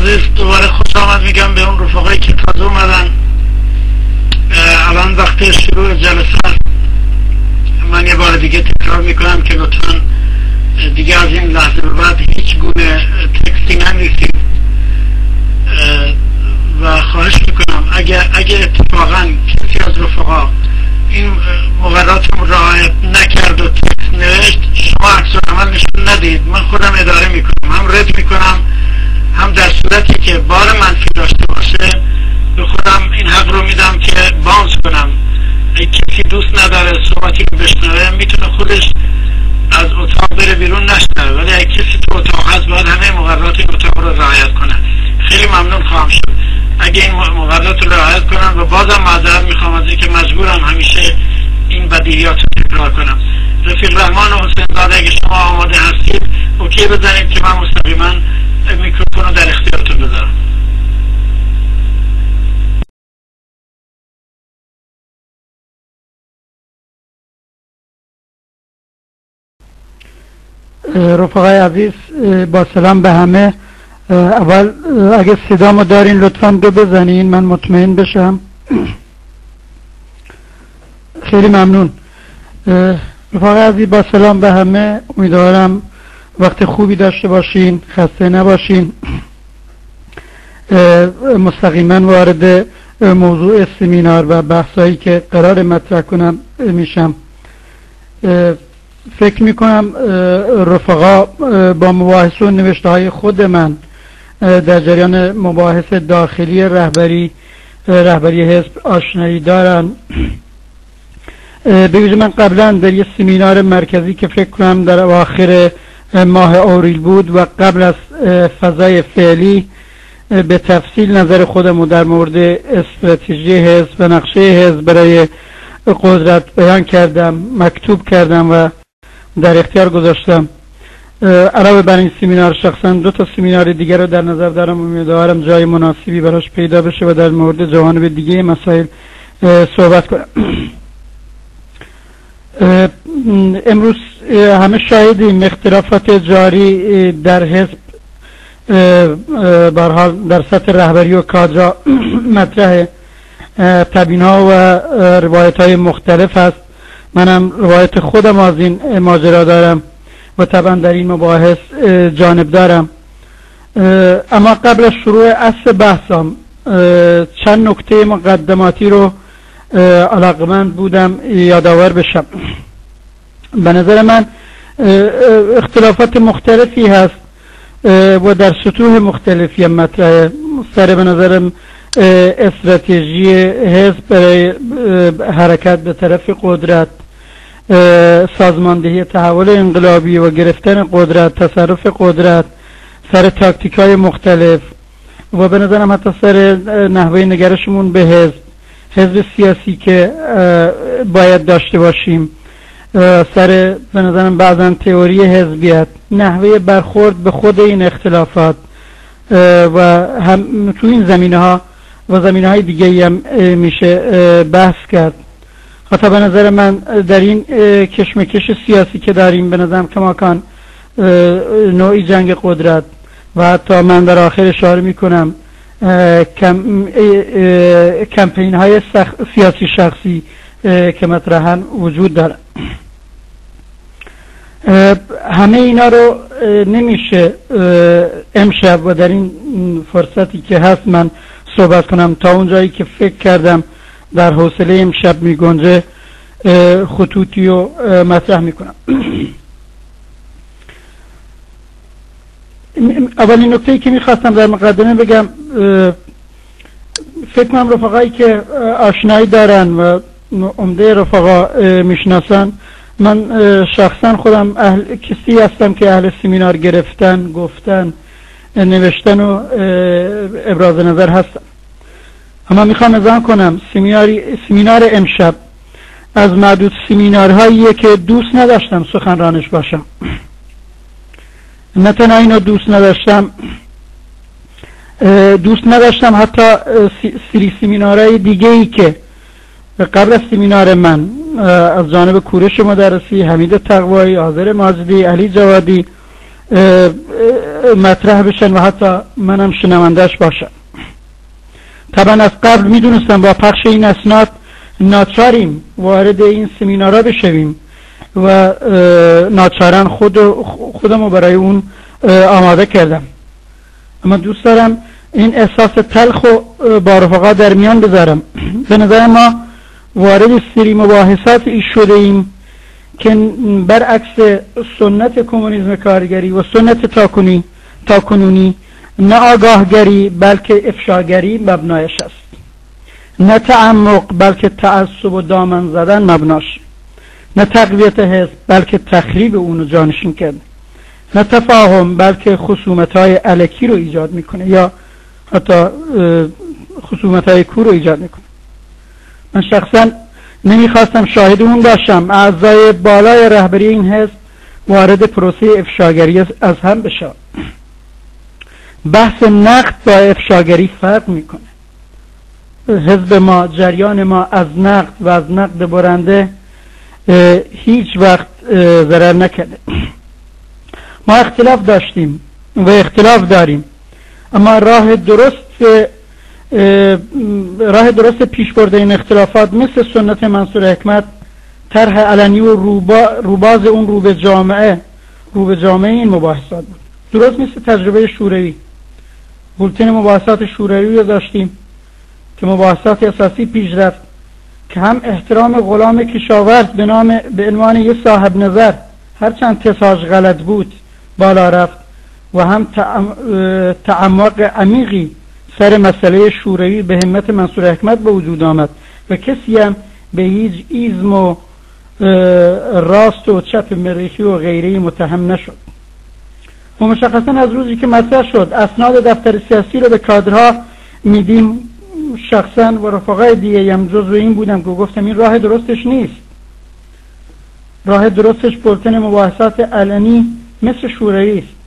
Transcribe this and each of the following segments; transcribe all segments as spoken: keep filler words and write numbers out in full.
عزیز، دوباره خوش آمد میگم به اون رفقایی که تازه اومدن. الان وقت شروع جلسه است. من یه بار دیگه تکرار میکنم که لطفا دیگه از این لحظه به بعد هیچ گونه تکستی ننویسید و خواهش میکنم اگه اگه اتفاقا کسی از رفقا این مقررات رو رعایت نکرد و تکست نوشت، شما عکس العمل نشون ندید. من خودم اداره میکنم، هم رد میکنم، هم در صورتی که بار منفی داشته باشه به خودم این حق رو میدم که باز کنم. اگه کسی دوست نداره صحبتی رو بشنوه میتونه خودش از اتاق بره بیرون نشنوه، ولی اگه کسی تو اتاق هست باید همه مقررات این اتاق رو رعایت کنه. خیلی ممنون خواهم شد اگه این مقررات رو رعایت کنن و بازم معذرت میخوام از اینکه مجبورم همیشه این بدیهیات رو تکرار کنم. رفیق رحمان و حسین زاده اگه شما آماده هستید اوکی بزنید که من مستقیما میکروفون رو در اختیارتون بذارم. رفقای عزیز، با سلام به همه. اول اگه صدامو دارین لطفاً دو بزنین من مطمئن بشم. خیلی ممنون. رفقای عزیز با سلام به همه، امیدوارم وقت خوبی داشته باشین، خسته نباشین. مستقیما وارد موضوع سمینار و بحثایی که قرار مطرح کنم میشم. فکر میکنم رفقا با مباحث و نوشته های خود من در جریان مباحث داخلی رهبری رهبری حزب آشنایی دارن. بگویم من قبلا در یه سمینار مرکزی که فکر کنم در اواخر ماه اوریل بود و قبل از فضای فعلی به تفصیل نظر خودمو در مورد استراتژی حزب و نقشه حزب برای قدرت بیان کردم، مکتوب کردم و در اختیار گذاشتم. علاوه بر این سمینار شخصا دو تا سمینار دیگر رو در نظر دارم، امیدوارم جای مناسبی براش پیدا بشه و در مورد جوانب دیگه مسائل صحبت کنم. امروز همه شاهدیم اختلافات جاری در حزب به هر حال در سطح رهبری و کادر مطرحه. تبیین‌ها و روایت‌های مختلف هست. منم روایت خودم از این ماجرا دارم و طبعا در این مباحث جانب دارم. اما قبل از شروع اصل بحثم چند نکته مقدماتی رو علاقمند بودم یادآور بشم. به نظر من اختلافات مختلفی هست و در سطوح مختلفی مطرحه. سر به نظرم استراتژی حزب برای حرکت به طرف قدرت، سازماندهی تحول انقلابی و گرفتن قدرت، تصرف قدرت، سر تاکتیک‌های مختلف و به نظرم حتی سر نحوه نگرشمون به حزب حزب سیاسی که باید داشته باشیم، سر به نظرم بعضا تئوری حزبیت، نحوه برخورد به خود این اختلافات و هم تو این زمینه ها و زمینه های دیگه هم میشه بحث کرد. حتی به نظر من در این کشمکش سیاسی که داریم به نظرم کماکان نوعی جنگ قدرت و حتی من در آخر اشاره میکنم کم کمپین های سیاسی شخصی که مطرحاً وجود داره. همه اینا رو نمیشه امشب و در این فرصتی که هست من صحبت کنم. تا اونجایی که فکر کردم در حوصله امشب میگنجه خطوطی رو مطرح میکنم. اولین نکته‌ای که میخواستم در مقدمه بگم، فکر کنم رفقایی که آشنایی دارن و عمده رفقا میشناسن، من شخصا خودم اهل کسی هستم که اهل سمینار گرفتن، گفتن، نوشتن و ابراز نظر هستم. اما میخوام اذعان کنم سمیناری سمینار امشب از معدود سمینارهاییه که دوست نداشتم سخنرانش باشم. نه تنها اینو دوست نداشتم دوست نداشتم حتی سری سمینارهای دیگه ای که قبل از سمینار من از جانب کوروش مدرسی، حمید تقوایی، آذر ماجدی، علی جوادی مطرح بشن و حتی منم شنوندهش باشم. طبعا از قبل میدونستم با پخش این اسناد ناچاریم وارد این سمینارا بشویم و ناچارن خود خودمو برای اون آماده کردم، اما دوست دارم این احساس تلخ و با رفقا در میان بذارم. به نظر ما وارد سری مباحثات شده ایم که برعکس سنت کمونیسم کارگری و سنت تاکنی تاکنونی نه آگاهگری بلکه افشاگری مبنایش است، نه تعمق بلکه تعصب و دامن زدن مبناش، نه تقویت حزب بلکه تخریب اونو جانشین کرده، نه تفاهم بلکه خصومت‌های الکی رو ایجاد میکنه یا حتی خصومت‌های کور رو ایجاد میکنه. من شخصا نمیخواستم شاهد اون باشم اعضای بالای رهبری این حزب وارد پروسه افشاگری از هم بشه. بحث نقد با افشاگری فرق میکنه. حزب ما، جریان ما از نقد و از نقد برنده هیچ وقت ضرر نکرده. ما اختلاف داشتیم و اختلاف داریم، اما راه درست راه درست پیش برده این اختلافات مثل سنت منصور حکمت طرح علنی و روبا روباز اون رو به جامعه رو به جامعه این مباحثات بود. درست مثل تجربه شوروی. بولتن مباحثات شوروی رو داشتیم که مباحثات اساسی پیش رفت که هم احترام غلام کشاورز به نام به عنوان یک صاحب نظر هرچند تساژ غلط بود بالا رفت و هم تعمق عمیقی سر مسئله شوروی به همت منصور حکمت به وجود آمد و کسی هم به هیچ ایزم و راست و چپ مریخی و غیره متهم نشد. و مشخصا از روزی که مطرح شد اسناد دفتر سیاسی رو به کادرها میدیم، شخصا و رفقای دیگه هم جزو این بودم که گفتم این راه درستش نیست. راه درستش بولتن مباحثات علنی مثل شوروی است.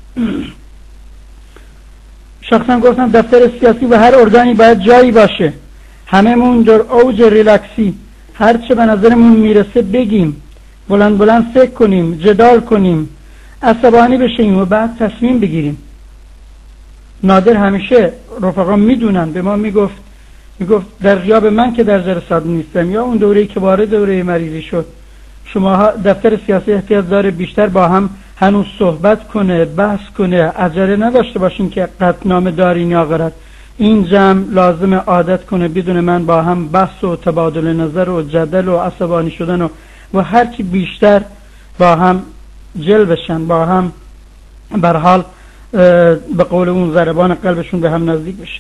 شخصا گفتم دفتر سیاسی و هر ارگانی باید جایی باشه، هممون در اوج ریلکسی هر چه به نظرمون میرسه بگیم، بلند بلند فکر کنیم، جدال کنیم، عصبانی بشیم و بعد تصمیم بگیریم. نادر همیشه رفقا میدونن به ما میگفت میگفت در غیاب من که در جلسات نیستم یا اون دوره‌ای که وارد دوره مریضی شد، شما دفتر سیاسی احتیاج داره بیشتر با هم هنوز صحبت کنه، بحث کنه، عجله نداشته باشین که قطعنامه دارین یا غیره. این جمع لازم عادت کنه بدون من با هم بحث و تبادل نظر و جدل و عصبانی شدن و و هر چی بیشتر با هم جل بشن، با هم بر حال به قول اون ضربان قلبشون به هم نزدیک بشه.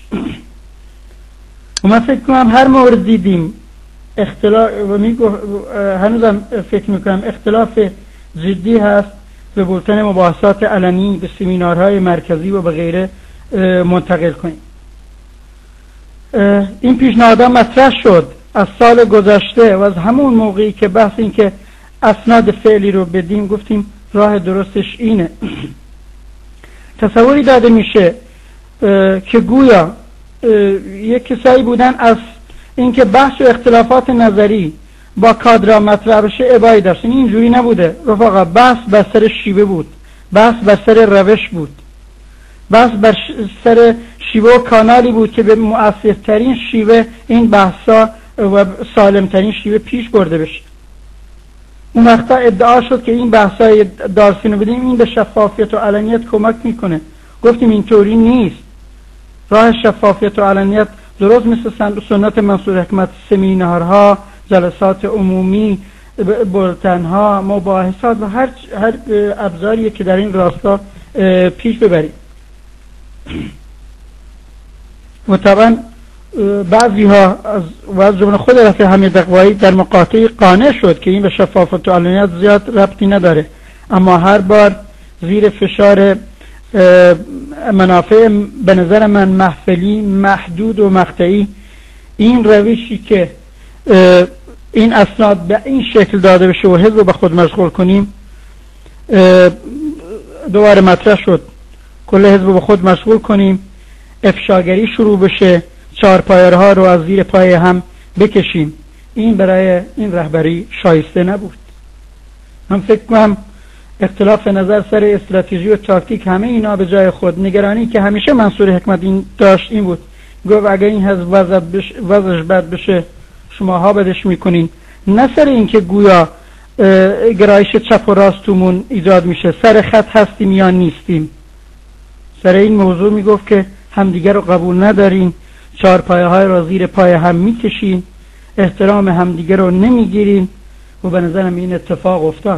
و من فکر کنم هر مورد دیدیم اختلاف و میگو هنوزم فکر میکنم اختلاف جدی هست به بولتن مباحثات علنی به سمینارهای مرکزی و به غیره منتقل کنیم. این پیشنهادها مطرح شد از سال گذشته و از همون موقعی که بحث این که اسناد فعلی رو بدیم گفتیم راه درستش اینه. تصوری داده میشه که گویا یک کسایی بودن از اینکه بحث و اختلافات نظری با کادرها مطرح بشه ابایی داشتن. اینجوری نبوده رفقا. بحث بر سر شیوه بود، بحث بر سر روش بود، بحث بر سر شیوه و کانالی بود که به مؤثرترین شیوه این بحثا و سالمترین شیوه پیش برده بشه. اون وقتا ادعا شد که این بحثای دارسینو بدیم این به شفافیت و علنیت کمک میکنه. گفتیم اینطوری نیست. راه شفافیت و علنیت درست مثل سنت منصور حکمت، سمینارها، جلسات عمومی، بولتنها، مباحثات و هر هر ابزاریه که در این راستا پیش ببریم. و طبعا بعضی ها از و از جمله خود رفیع حمید اقوایی در مقاطعی قانع شد که این به شفافیت و علنیت زیاد ربطی نداره، اما هر بار زیر فشار منافع به نظر من محفلی، محدود و مقطعی این روشی که این اسناد به این شکل داده بشه و حزب رو به خود مشغول کنیم دوباره مطرح شد. کل حزب رو به خود مشغول کنیم، افشاگری شروع بشه، چهارپایه‌ها رو از زیر پای هم بکشیم. این برای این رهبری شایسته نبود. من فکر کنم اختلاف نظر سر استراتژی و تاکتیک، همه اینا به جای خود. نگرانی که همیشه منصور حکمت این داشت این بود، گفت اگه این حزب وضعش بد بشه شماها بدش میکنین، نه سر این که گویا گرایش چپ و راست تومون ایجاد میشه، سر خط هستیم یا نیستیم. سر این موضوع میگفت که همدیگر رو قبول ندارین، چهار پایه های را زیر پای هم میکشین، احترام همدیگر رو نمیگیرین و به نظرم این اتفاق افتاد.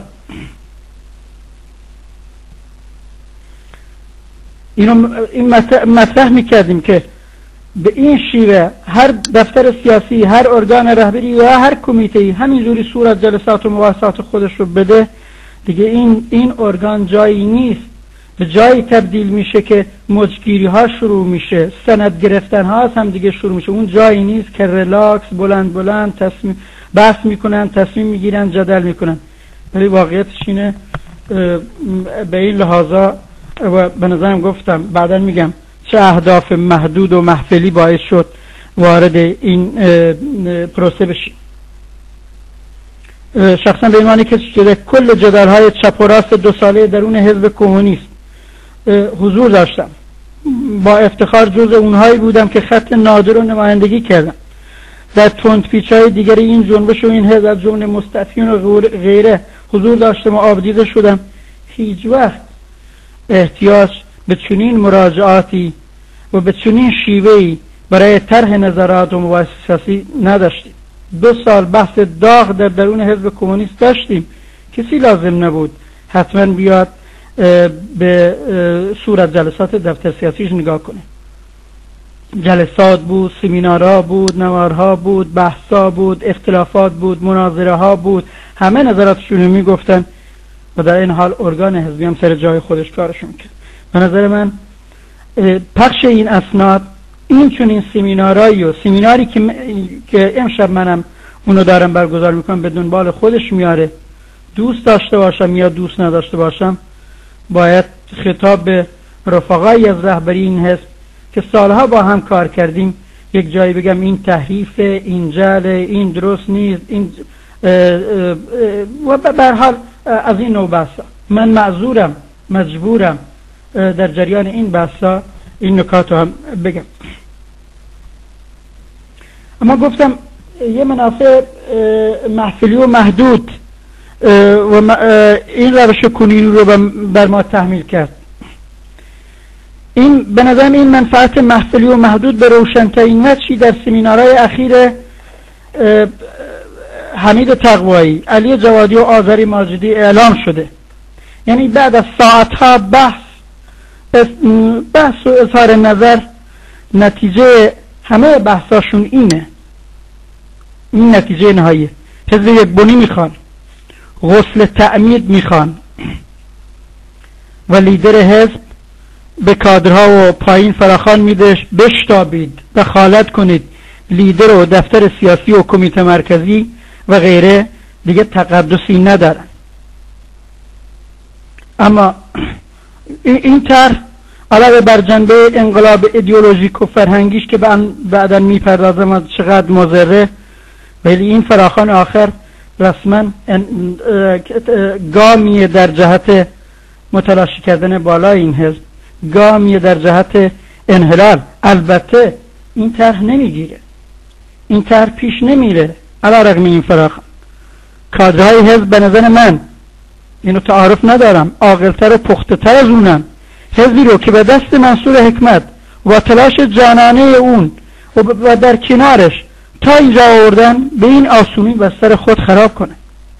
اینو این مطرح میکردیم که به این شیوه هر دفتر سیاسی، هر ارگان رهبری و هر کمیته‌ای همینجوری صورت جلسات و مباحثات خودش رو بده، دیگه این این ارگان جایی نیست، به جایی تبدیل میشه که مجگیری ها شروع میشه، سند گرفتن ها هم دیگه شروع میشه. اون جایی نیست که ریلکس بلند بلند تصمیم بحث میکنن، تصمیم میگیرن، جدل میکنن. ولی واقعیتش اینه به این لحاظا و به نظرم گفتم بعدا میگم چه اهداف محدود و محفلی باعث شد وارد این پروسه بشیم. شخصا به عنوان کسی که کل جدل‌های چپ و راست دو ساله درون حزب کمونیست حضور داشتم، با افتخار جزء اونهایی بودم که خط نادر رو نمایندگی کردم. در تندپیچ‌های دیگر این جنبش و این حزب از جمله مستضعفین و غیره حضور داشتم و آبدیده شدم. هیچ وقت احتیاج به چنین مراجعاتی و به چنین شیوهی برای طرح نظرات و مباحث سیاسی نداشتیم. دو سال بحث داغ در درون حزب کمونیست داشتیم، کسی لازم نبود حتما بیاد به صورت جلسات دفتر سیاسیش نگاه کنه. جلسات بود، سمینارها بود، نوارها بود، بحثا بود، اختلافات بود، مناظره ها بود، همه نظراتشون رو میگفتن و در این حال ارگان حزبی هم سر جای خودش کارشون کرد. به نظر من پخش این اسناد، این چون این سمینارایی و سمیناری که, م... که امشب منم اونو دارم برگزار میکنم به دنبال خودش میاره، دوست داشته باشم یا دوست نداشته باشم، باید خطاب به رفقایی از رهبری این حزب که سالها با هم کار کردیم یک جایی بگم این تحریف، این جعل، این درست نیست، این اه اه اه و به هر حال از این نوع بحثا من معذورم، مجبورم در جریان این بحثا این نکات هم بگم. اما گفتم یه منافع محفلی و محدود و این روش کنونی رو بر ما تحمیل کرد. این به نظرم این منفعت محفلی و محدود به روشن‌ترین وجهی در سمینارهای اخیر حمید تقوایی، علی جوادی و آذری ماجدی اعلام شده. یعنی بعد از ساعتها بحث بحث و اظهار نظر، نتیجه همه بحثاشون اینه، این نتیجه نهایی. حزب یک بنی میخوان، غسل تعمید میخوان و لیدر حزب به کادرها و پایین فراخوان میدهش بشتابید، دخالت کنید، لیدر و دفتر سیاسی و کمیته مرکزی و غیره دیگه تقدسی ندارن. اما این طرح علاوه بر جنبه انقلاب ایدئولوژیک و فرهنگیش که بعداً میپردازم از چقدر مضره، ولی این فراخوان آخر رسما گامی در جهت متلاشی کردن بالای این حزب، گامی در جهت انحلال. البته این طرح نمیگیره، این طرح پیش نمیره علی رغم این فراخوان. کادرهای حزب به نظر من، اینو تعارف ندارم، عاقل‌تر و پخته‌تر از اونم. حزبی رو که به دست منصور حکمت و تلاش جانانه اون و در کنارش تا اینجا آوردن، به این آسونی و سر خود خراب کنه.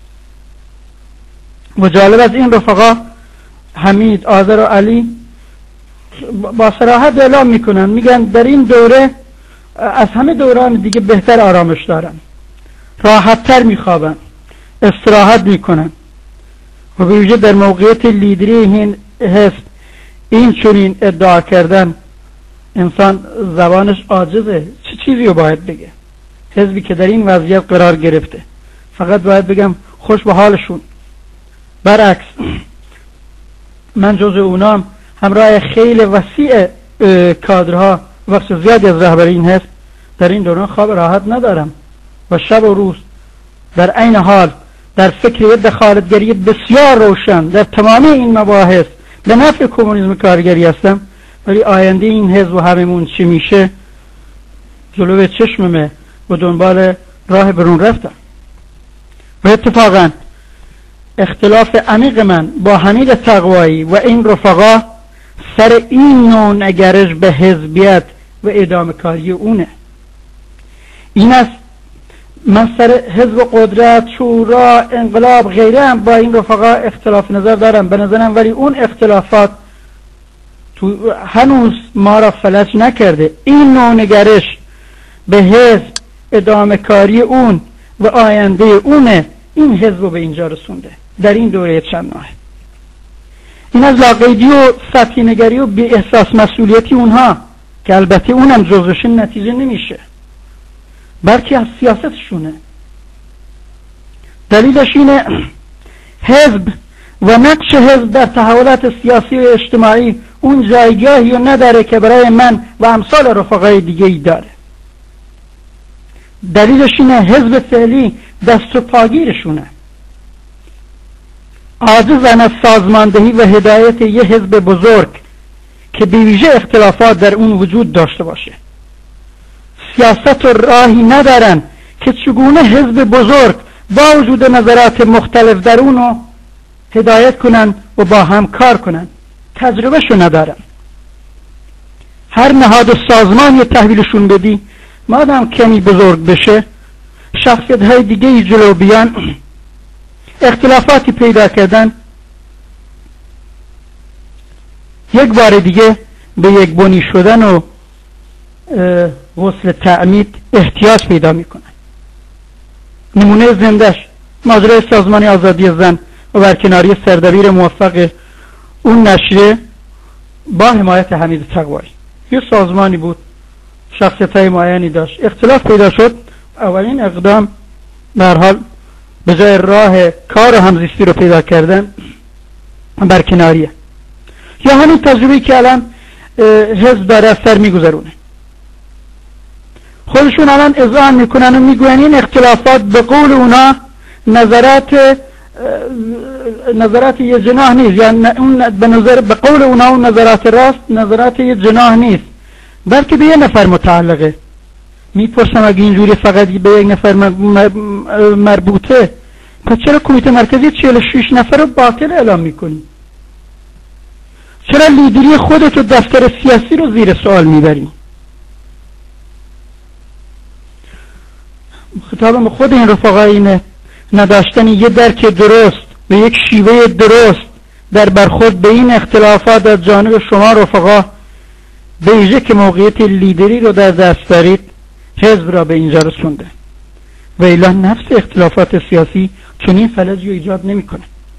و جالب از این رفقا حمید، آذر و علی با صراحت اعلام میکنن، میگن در این دوره از همه دوران دیگه بهتر آرامش دارن، راحتتر میخوابن، استراحت میکنن. و به ویژه در موقعیت لیدری این حزب این چنین ادعا کردن، انسان زبانش عاجزه، چه چیزی رو باید بگه؟ حزبی که در این وضعیت قرار گرفته فقط باید بگم خوش به حالشون. برعکس من جزء اونام، همراه خیلی وسیع کادرها وقت زیادی از رهبری این حزب در این دوران خواب راحت ندارم و شب و روز در عین حال در فکر دخالتگری بسیار روشن در تمامی این مباحث به نفع کمونیسم کارگری هستم، ولی آینده این حزب و هممون چی میشه جلوی چشممه و دنبال راه برون رفتم. و اتفاقا اختلاف عمیق من با حمید تقوایی و این رفقا سر این نوع نگرش به حزبیت و ادامه کاری اونه. این است من سر حزب قدرت، شورا، انقلاب غیره هم با این رفقا اختلاف نظر دارم به نظرم، ولی اون اختلافات تو هنوز ما را فلج نکرده. این نوع نگرش به حزب، ادامه کاری اون و آینده اونه این حزب رو به اینجا رسونده در این دوره چند ماه. این از لاقیدی و سطحی نگری و بی احساس مسئولیتی اونها که البته اونم جزوش نتیجه نمیشه بلکه از سیاستشونه. دلیلش اینه حزب و نقش حزب در تحولات سیاسی و اجتماعی اون جایگاهی رو نداره که برای من و امثال رفقای دیگه ای داره. دلیلش اینه حزب فعلی دست و پاگیرشونه، عاجزن از سازماندهی و هدایت یه حزب بزرگ که به ویژه اختلافات در اون وجود داشته باشه. سیاست و راهی ندارن که چگونه حزب بزرگ با وجود نظرات مختلف در اونو هدایت کنن و با هم کار کنن. تجربه شو ندارن. هر نهاد و سازمان یه تحویلشون بدی مادام کمی بزرگ بشه شخصیت های دیگه ای جلو بیان، اختلافاتی پیدا کردن، یک بار دیگه به یک بنی شدن و غسل تعمید احتیاج پیدا میکنن. نمونه زندش ماجرای سازمان آزادی زن و برکناری سردبیر موفق اون نشریه با حمایت حمید تقوایی. یه سازمانی بود، شخصیت های معینی داشت، اختلاف پیدا شد، اولین اقدام به هر حال به جای راه کار و همزیستی رو پیدا کردن برکناریه. یا همین تجربه‌ای که الان حزب داره از سر میگذرونه. خودشون الان اذعان میکنن و میگوین این اختلافات به قول اونا نظرات نظرات یه جناح نیست، یعنی اون به نظر به قول اونا اون نظرات راست نظرات یه جناح نیست بلکه به یه نفر متعلقه. میپرسم اگه اینجوری فقط به یک نفر مربوطه پس چرا کمیته مرکزی چهل و شش نفر رو باطل اعلام میکنی؟ چرا لیدری خودت و دفتر سیاسی رو زیر سوال میبری؟ خطابم خود این رفقا اینه، نداشتن یه درک درست و یک شیوه درست در برخورد به این اختلافات از جانب شما رفقا به ویژه که موقعیت لیدری رو در دست دارید حزب را به اینجا رسونده و الا نفس اختلافات سیاسی چنین فلجی رو ایجاد نمیکنه.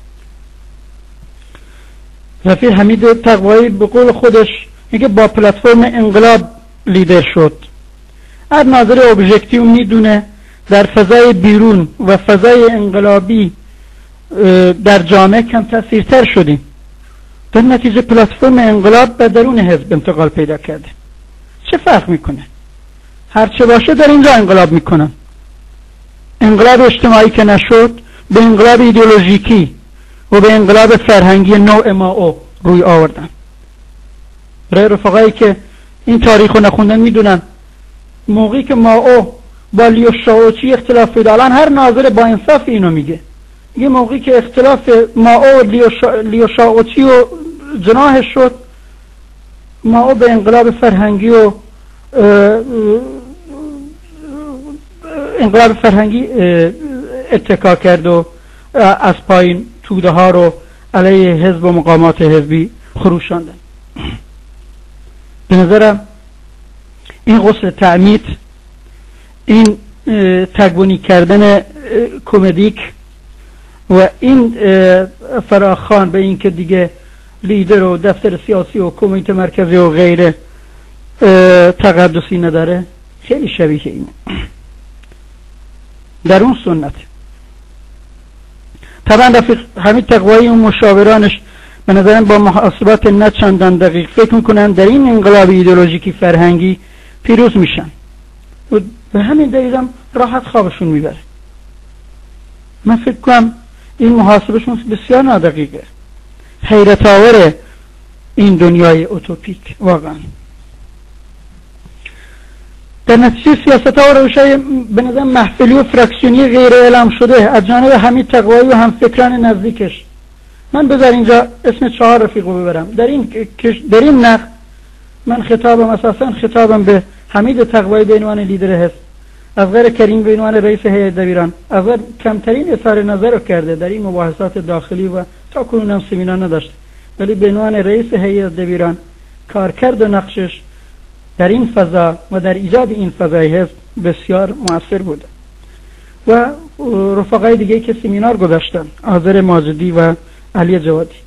رفیق حمید تقوایی به قول خودش میگه با پلتفرم انقلاب لیدر شد. هر ناظر ابژکتیو میدونه در فضای بیرون و فضای انقلابی در جامعه کم تاثیرتر شدیم. در نتیجه پلتفرم انقلاب به درون حزب انتقال پیدا کرده. چه فرق میکنه؟ هر چه باشه در اینجا انقلاب میکنن. انقلاب اجتماعی که نشد به انقلاب ایدئولوژیکی و به انقلاب فرهنگی نوع ما او روی آوردن. برای رفقایی که این تاریخ رو نخوندن میدونن موقعی که ما او با لیو شاوچی اختلاف پیدا، الان هر ناظر با انصاف اینو میگه، یه موقعی که اختلاف ما او لیو, شا... لیو شاوچی و جناح شد، ما او به انقلاب فرهنگی و انقلاب فرهنگی اتکا کرد و از پایین توده ها رو علیه حزب و مقامات حزبی خروشاندن. به نظرم این غسل تعمید، این تکبونی کردن کمدیک و این فراخوان به این که دیگه لیدر و دفتر سیاسی و کمیته مرکزی و غیره تقدسی نداره خیلی شبیه اینه. در اون سنت طبعا رفیق حمید تقوایی و مشاورانش به نظرم با محاسبات نه چندان دقیق فکر میکنن در این انقلاب ایدئولوژیکی فرهنگی پیروز میشن و به همین دلیل هم راحت خوابشون میبره. من فکر کنم این محاسبشون بسیار نادقیقه، حیرت آوره این دنیای اوتوپیک واقعا. در نتیجه سیاست ها و روشای به نظر محفلی و فراکسیونی غیر اعلام شده از جانب حمید تقوایی و همفکران نزدیکش، من بذار اینجا اسم چهار رفیق رو ببرم در این در این نقد. من خطابم اساسا خطابم به حمید تقوایی به عنوان لیدر حزب، اصغر کریم به عنوان رئیس هیئت دبیران. اصغر کمترین اظهار نظر رو کرده در این مباحثات داخلی و تا کنون هم سمینار نداشته، ولی به عنوان رئیس هیئت دبیران کارکرد و نقشش در این فضا و در ایجاد این فضای حزب بسیار مؤثر بوده. و رفقای دیگه که سمینار گذاشتن، آذر ماجدی و علی جوادی.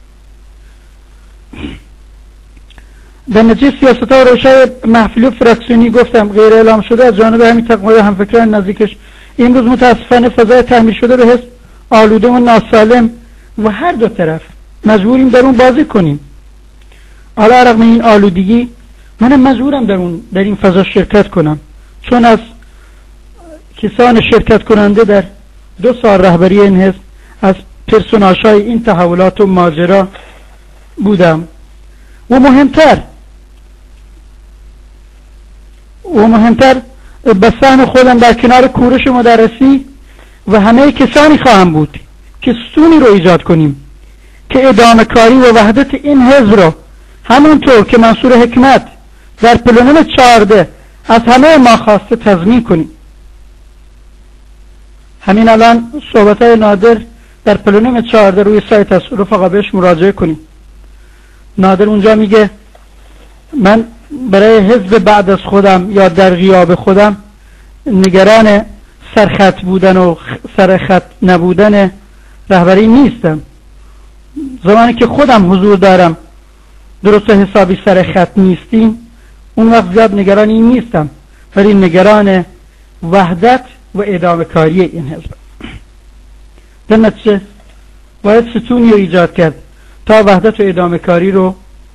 در نتیجه سیاست ها و روشای محفلی و فراکسیونی گفتم غیر اعلام شده از جانب همین تقوای همفکران نزدیکش، امروز متاسفانه فضای تحمیل شده به حزب آلوده و ناسالم و هر دو طرف مجبوریم در اون بازی کنیم. حالا رغم این آلودگی منم مجبورم در اون در این فضا شرکت کنم، چون از کسان شرکت کننده در دو سال رهبری این حزب از پرسوناژهای این تحولات و ماجرا بودم. و مهمتر و مهمتر به سهم خودم در کنار کورش مدرسی و همه کسانی خواهم بود که ستونی رو ایجاد کنیم که ادامه کاری و وحدت این حزب رو همونطور که منصور حکمت در پلنوم چهارده از همه ما خواسته تضمین کنیم. همین الان صحبتهای نادر در پلنوم چهارده روی سایت هست، رفقا بهش مراجعه کنیم. نادر اونجا میگه من برای حزب بعد از خودم یا در غیاب خودم نگران سرخط بودن و سرخط نبودن رهبری نیستم. زمانی که خودم حضور دارم درست حسابی سرخط نیستیم اون وقت زیاد نگران این نیستم، ولی نگران وحدت و ادامه کاری این حزب. در نتیجه باید ستونی رو ایجاد کرد تا وحدت و ادامه کاری رو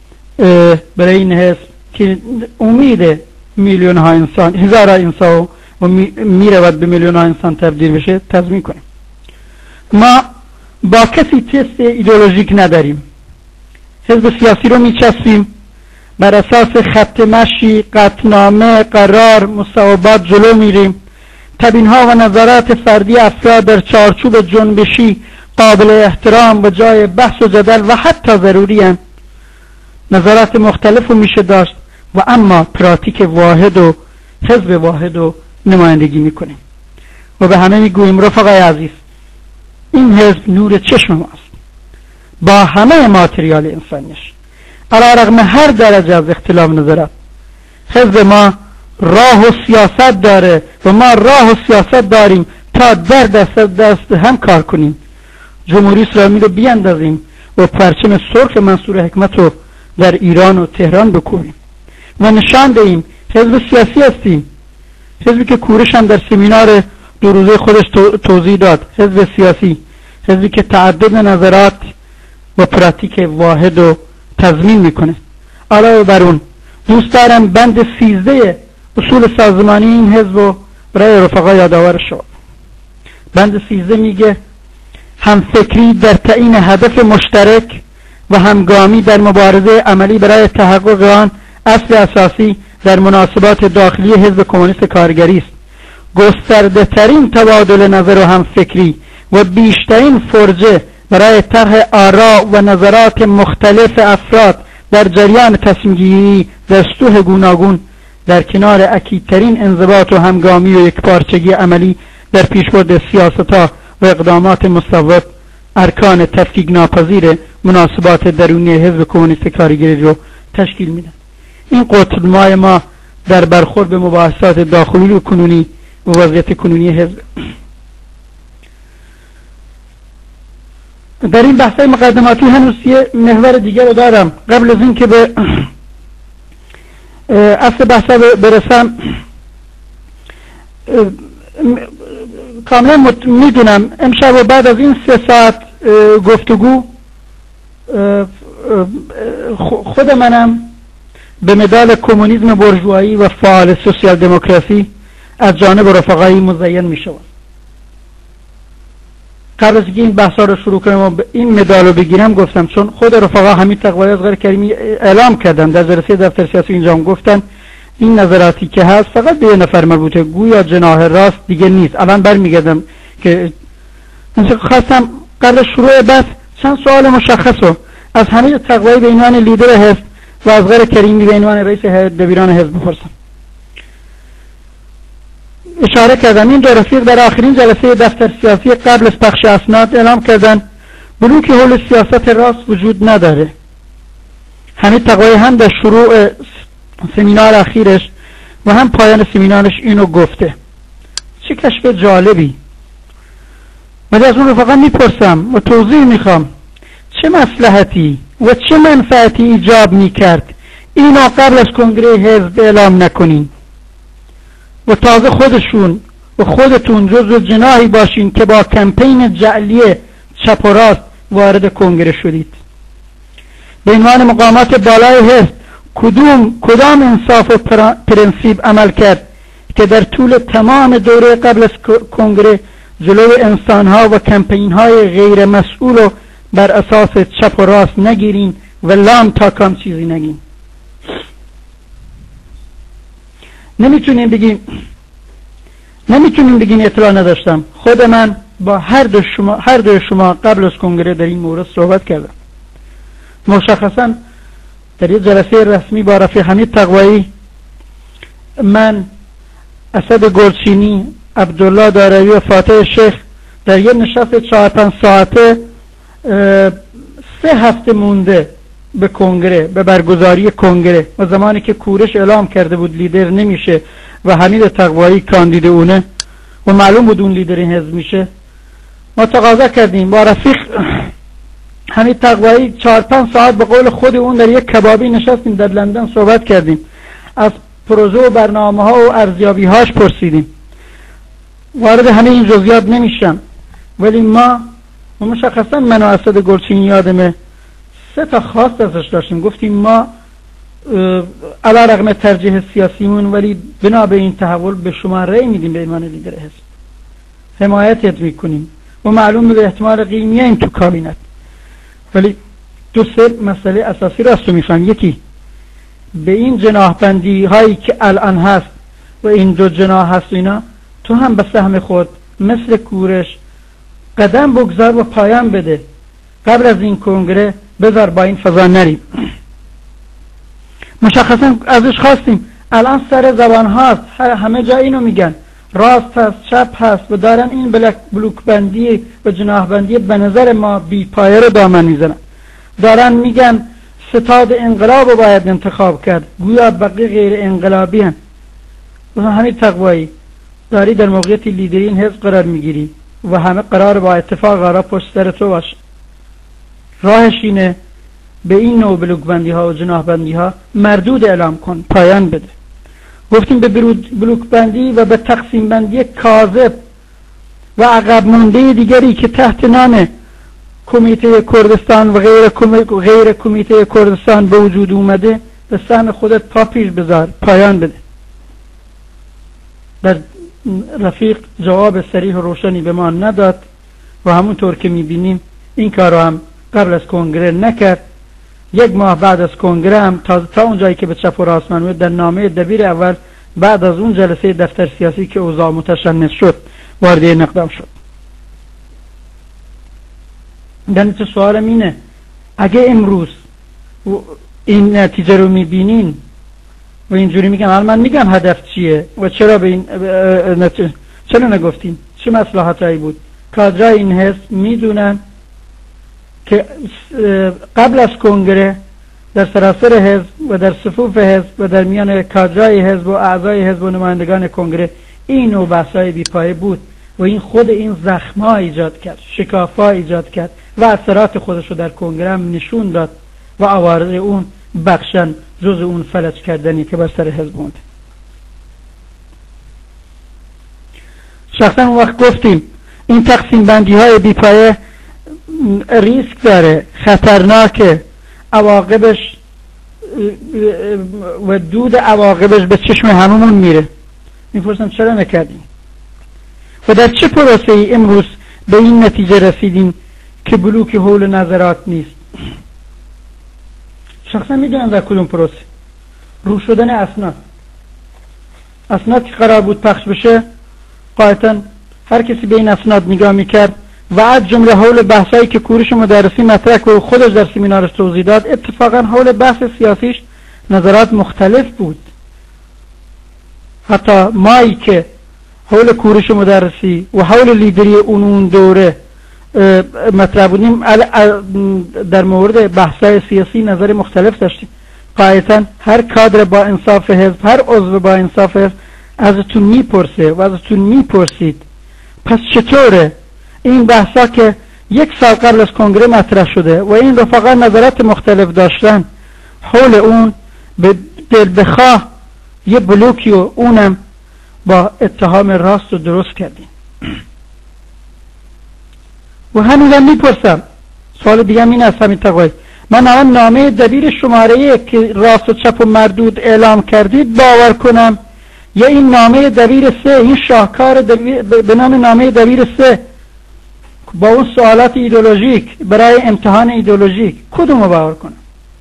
برای این حزب که امید میلیون ها انسان، هزار ها انسان و میرود به میلیون ها انسان تبدیل بشه تضمین کنیم. ما با کسی تست ایدئولوژیک نداریم. حزب سیاسی رو میچسبیم بر اساس خط مشی، قطعنامه، قرار، مصوبات جلو میریم. تبیین‌ها و نظرات فردی افراد در چارچوب جنبشی قابل احترام و جای بحث و جدل و حتی ضروری هستند. نظرات مختلف رو میشه داشت و اما پراتیک واحد و حزب واحد رو نمایندگی میکنیم و به همه میگوییم رفقای عزیز این حزب نور چشم ماست با همه ماتریال انسانیش، علی رغم هر درجه از اختلاف نظرات. حزب ما راه و سیاست داره و ما راه و سیاست داریم تا در دست دست هم کار کنیم، جمهوری اسلامی رو بیاندازیم و پرچم سرخ منصور حکمت رو در ایران و تهران بکوبیم و نشان دهیم حزب سیاسی هستیم. حزبی که کورش هم در سمینار دو روزه خودش توضیح داد، حزب سیاسی، حزبی که تعدد نظرات و پراتیک واحد رو تضمین میکنه. علاوه بر اون دوست دارم بند سیزده اصول سازمانی این حزب رو برای رفقا یادآور شد. بند سیزده میگه همفکری در تعیین هدف مشترک و همگامی در مبارزه عملی برای تحقق آن اصل اساسی در مناسبات داخلی حزب کمونیست کارگری است. گسترده ترین تبادل نظر و همفکری و بیشترین فرجه برای طرح آرا و نظرات مختلف افراد در جریان تصمیم گیری در سطوح گوناگون در کنار اکیدترین انضباط و همگامی و یکپارچگی عملی در پیشبرد سیاست‌ها و اقدامات مصوب ارکان تفکیک ناپذیر مناسبات درونی حزب کمونیست کارگری رو تشکیل میدن. این قطب‌نمای ما در برخورد به مباحثات داخلی و کنونی و وضعیت کنونی حزب. در این بحث‌های مقدماتی هنوز یه محور دیگر رو دارم. قبل از این که به اصل بحثا برسم، کاملا میدونم امشب و بعد از این سه ساعت گفتگو خود منم به مدال کمونیسم بورژوایی و فعال سوسیال دموکراسی از جانب رفقایی مزین می شود. قبل از اینکه این بحثا رو شروع کنم و این مدال رو بگیرم گفتم، چون خود رفقا حمید تقوایی اصغر کریمی اعلام کردن در جلسه دفتر سیاسی اینجا هم گفتن این نظراتی که هست فقط به یه نفر مربوطه، گویا جناح راست دیگه نیست. الان برمیگردم که خواستم قبل شروع بحث چند سوال مشخص رو از حمید تقوایی به عنوان لیدر حزب و اصغر کریمی به عنوان رئیس هیئت دبیران حزب بپرسم. اشاره کردم این دو رفیق در آخرین جلسه دفتر سیاسی قبل از پخش اسناد اعلام کردن بلوک حول سیاست راست وجود نداره. حمید تقوایی هم در شروع سمینار اخیرش و هم پایان سمینارش اینو گفته. چه کشف جالبی. ولی از اون رفقا میپرسم و توضیح میخوام چه مصلحتی و چه منفعتی ایجاب میکرد اینو قبل از کنگره حزب اعلام نکنین و تازه خودشون و خودتون جزو جناحی باشین که با کمپین جعلی چپ و راست وارد کنگره شدید. به عنوان مقامات بالای حزب کدوم کدام انصاف و پرنسیب عمل کرد که در طول تمام دوره قبل از کنگره جلوی انسانها و کمپینهای غیر مسئول رو بر اساس چپ و راست نگیرین و لام تا کام چیزی نگین. نمیتونیم بگیم نمیتونیم بگین اطلاع نداشتم. خود من با هر دو شما هر دو شما قبل از کنگره در این مورد صحبت کردم. مشخصا در یک جلسه رسمی با رفیق حمید تقوایی من، اسد گلچینی، عبدالله داروی و فاتح شیخ در یک نشست چهار پنج ساعته سه هفته مونده به کنگره، به برگزاری کنگره و زمانی که کورش اعلام کرده بود لیدر نمیشه و حمید تقوایی کاندید اونه و معلوم بود اون لیدر این حزب میشه، ما تقاضا کردیم با رفیق حمید تقوایی چهار پنج ساعت به قول خود اون در یک کبابی نشستیم در لندن صحبت کردیم، از پروژه و برنامه ها و ارزیابی هاش پرسیدیم. وارد همه این جزئیات نمیشم ولی ما و مشخصا من و اسد گلچینی یادمه سه تا خواست ازش داشتیم. گفتیم ما علی رغم ترجیح سیاسیمون ولی بنا به این تحول به شما رأی میدیم به عنوان لیدر حزب، حمایتت میکنیم و معلومه به احتمال قیمیه این تو کابینت. ولی دو سه مسئله اساسی راستو میخوام. یکی به این جناح بندی هایی که الان هست و این دو جناح هست اینا تو هم به سهم خود مثل کورش قدم بگذار و پایان بده قبل از این کنگره، بذار با این فضا نریم. مشخصا ازش خواستیم، الان سر زبان هاست، همه جا اینو میگن راست هست چپ هست و دارن این بلک بلوک بندی و جناح بندی به نظر ما بی پایه رو دامن میزنن. دارن میگن ستاد انقلاب رو باید انتخاب کرد، گویا بقیه غیر انقلابی هن. و همین تقوایی داری در موقعیت لیدری این حزب قرار میگیری و همه قرار با اتفاق قرار پشت سر تو باشه. راهش اینه به این نوع بلوک بندی ها و جناح بندی ها مردود اعلام کن، پایان بده. گفتیم به بلوک بندی و به تقسیم بندی کاذب و عقب مانده دیگری که تحت نام کمیته کردستان و غیر غیر کمیته کردستان به وجود اومده به سهم خودت پا پیش بذار، پایان بده. در رفیق جواب صریح و روشنی به ما نداد و همونطور که میبینیم این کارو هم قبل از کنگره نکرد. یک ماه بعد از کنگره هم تا, تا اون جایی که به چپ و راست منوی در نامه دبیر اول بعد از اون جلسه دفتر سیاسی که اوضاع متشنج شد وارد این اقدام شد. یعنی چه سوالم اینه، اگه امروز این نتیجه رو میبینین و اینجوری میگن، حالا من میگم هدف چیه و چرا به این چرا نگفتین، چه مصلحتایی بود؟ کادرای این حزب میدونن که قبل از کنگره در سراسر حزب و در صفوف حزب و در میان کادرای حزب و اعضای حزب و نمایندگان کنگره این نوع بحث‌های بی‌پایه بود و این خود این زخم‌ها ایجاد کرد، شکاف‌ها ایجاد کرد و اثرات خودش رو در کنگره هم نشون داد و عوارض اون بخشن جز اون فلج کردنی که بر سر حزب مونده. شخصا اون وقت گفتیم این تقسیم بندی های بی‌پایه ریسک داره، خطرناکه، عواقبش و دود عواقبش به چشم هممون میره. میپرسم چرا نکردیم و در چه پروسه ای امروز به این نتیجه رسیدیم که بلوک حول نظرات نیست؟ شخصا میدونم در کدوم پروسه. رو شدن اسناد اسناد که قرار بود پخش بشه، قاعدتا هر کسی به این اسناد نگاه میکرد و از جمله حول بحثایی که کوروش مدرسی مطرح و خودش در سمینارش توضیح داد، اتفاقا حول بحث سیاسیش نظرات مختلف بود. حتی مایی که حول کوروش مدرسی و حول لیدری اون دوره مطرح بودیم در مورد بحثای سیاسی نظر مختلف داشتیم. قاعدتا هر کادر با انصاف حزب، هر عضو با انصاف حزب ازتون میپرسه و ازتون میپرسید پس چطوره این بحثا که یک سال قبل از کنگره مطرح شده و این رفقا نظرات مختلف داشتن حول اون به دل بخواه یه بلوکی و اونم با اتهام راست و درست کردیم. و هنوزم میپرسم، سوال دیگه این است همین تقوی، من الان نامه دبیر شماره که راست و چپ و مردود اعلام کردید باور کنم یا این نامه دبیر سه، این شاهکار به نام نامه دبیر سه با اون سوالات ایدئولوژیک برای امتحان ایدئولوژیک، کدوم رو باور کنم؟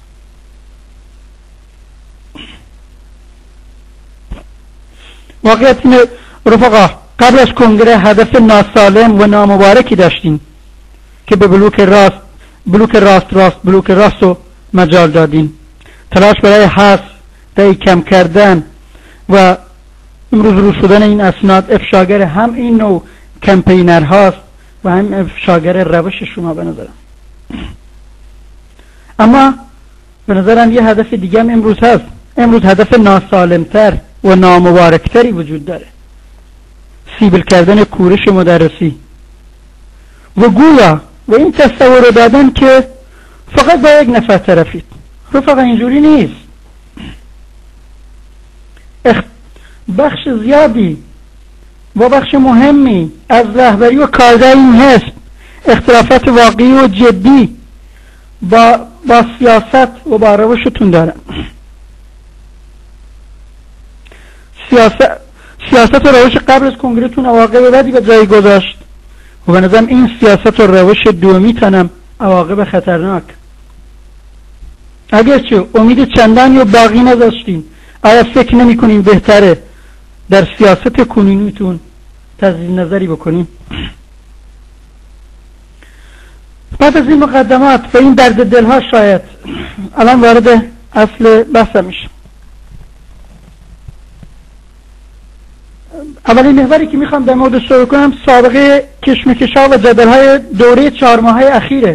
واقعیت اینه رفقا، قبل از کنگره هدف ناسالم و نامبارکی داشتیم که به بلوک راست بلوک راست راست بلوک راست رو مجال دادیم. تلاش برای حذف، دایی کم کردن و امروز رو شدن این اسناد افشاگر هم این نوع کمپینر هاست و هم افشاگر روش شما به نظرم. اما به نظرم یه هدف دیگه هم امروز هست. امروز هدف ناسالمتر و نامبارکتری وجود داره، سیبل کردن کوروش مدرسی و گویا و این تصور رو دادن که فقط با یک نفر طرفید. رفقا اینجوری نیست. بخش زیادی و بخش مهمی از رهبری و کادر این حزب اختلافات واقعی و جدی با با سیاست و با روشتون دارن. سیاست سیاست و روش قبل از کنگرهتون عواقب بدی به جای گذاشت و به نظرم این سیاست و روش دومی تنم عواقب خطرناک. اگرچه امید چندانی و باقی نداشتین، آیا فکر نمی کنین بهتره در سیاست کنونیتون تجدید نظری بکنیم؟ بعد از این مقدمات و این درد دلها شاید الان وارد اصل بحثم میشم. اولین محوری که میخوام در مورد صحبت کنم سابقه کشمکش‌ها و جدل‌های دوره چهار ماهه اخیره.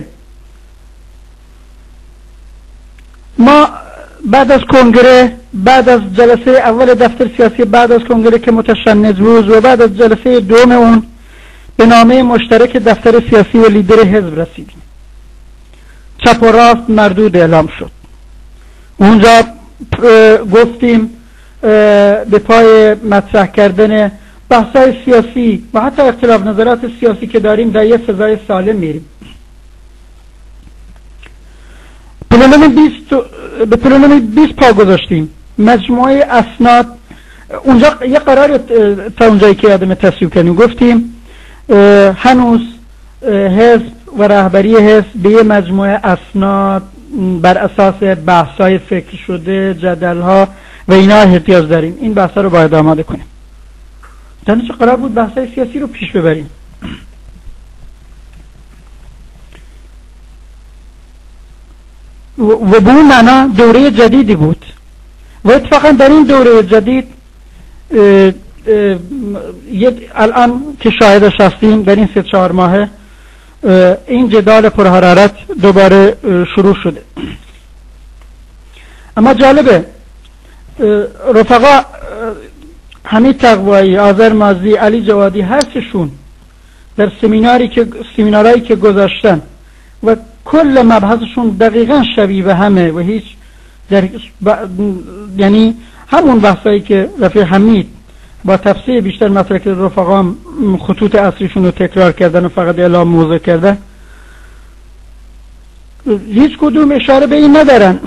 ما بعد از کنگره، بعد از جلسه اول دفتر سیاسی بعد از کنگره که متشنج بود و بعد از جلسه دوم اون به نامه مشترک دفتر سیاسی و لیدر حزب رسیدیم. چپ و راست مردود اعلام شد. اونجا گفتیم به پای مطرح کردن بحث‌های سیاسی و حتی اختلاف نظرات سیاسی که داریم در یه فضای سالم میریم. پلانوم بیست به پلانوم بیست پا گذاشتیم. مجموعه اسناد اونجا یه قرار تا اونجایی که یادم تصویب کردیم گفتیم هنوز حزب و رهبری حزب به یه مجموعه اسناد بر اساس بحث‌های فکر شده، جدل‌ها و اینا احتیاج داریم. این بحثا رو باید آماده کنیم. دانش قرار بود بحث‌های سیاسی رو پیش ببریم. و به اون معنا دوره جدیدی بود و اتفاقا در این دوره جدید اه اه الان که شاهدش هستیم در این سه چهار ماهه این جدال پرحرارت دوباره شروع شده. اما جالبه رفقا حمید تقوایی، آذر مازی، علی جوادی هر سشون در سمیناری که سمینارایی که گذاشتن و کل مبحثشون دقیقا شبیه به همه و هیچ در ب... یعنی همون بحثایی که رفیق حمید با تفسیر بیشتر مطرح کرد، رفقام خطوط اصلیشون رو تکرار کردن و فقط اعلام موضوع کردن، هیچ کدوم اشاره به این ندارن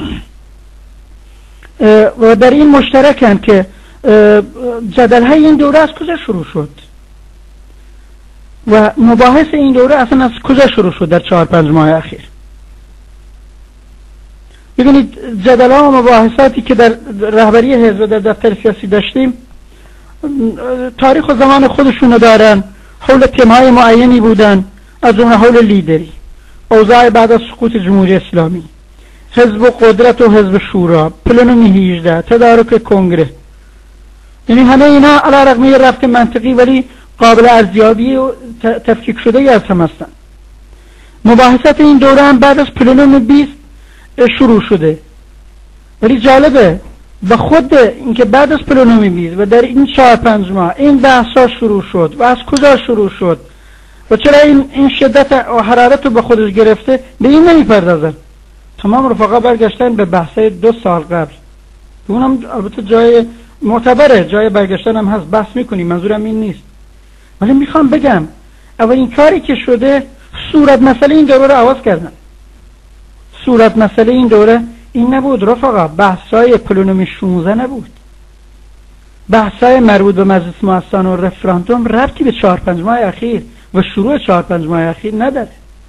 و در این مشترکن که جدل های این دوره از کجا شروع شد. و مباحث این دوره اصلا از کجا شروع شد در چهار پنج ماه اخیر؟ ببینید جدل‌ها و مباحثاتی که در رهبری حزب و در دفتر سیاسی داشتیم تاریخ و زمان خودشونو دارن، حول تمهای معینی بودن، از اون حول لیدری، اوضاع بعد از سقوط جمهوری اسلامی، حزب و قدرت و حزب شورا، پلنوم هجده، تدارک کنگره. یعنی همه اینا علی رغم یه رفت منطقی ولی قابل ارزیابی و تفکیک شده ای از هم هستن. مباحثات این دوره هم بعد از پلنوم بیست شروع شده، ولی جالبه به خود اینکه بعد از پلنوم بیست و در این چهار پنج ماه این بحثا شروع شد و از کجا شروع شد و چرا این این شدت و حرارت رو به خودش گرفته، به این نمیپردازن. تمام رفقا برگشتن به بحثای دو سال قبل، اونم البته جای معتبره، جای برگشتن هم هست، بحث میکنیم، منظورم این نیست. ولی میخوام بگم اولین کاری که شده صورت مسئله این دوره رو عوض کردن. صورت مسئله این دوره این نبود رفقا، بحثای پلنوم شانزده نبود، بحثای مربوط به مجلس مؤسسان و رفراندوم ربطی به چهار پنج ماه اخیر و شروع چهار پنج ماه اخیر نداره.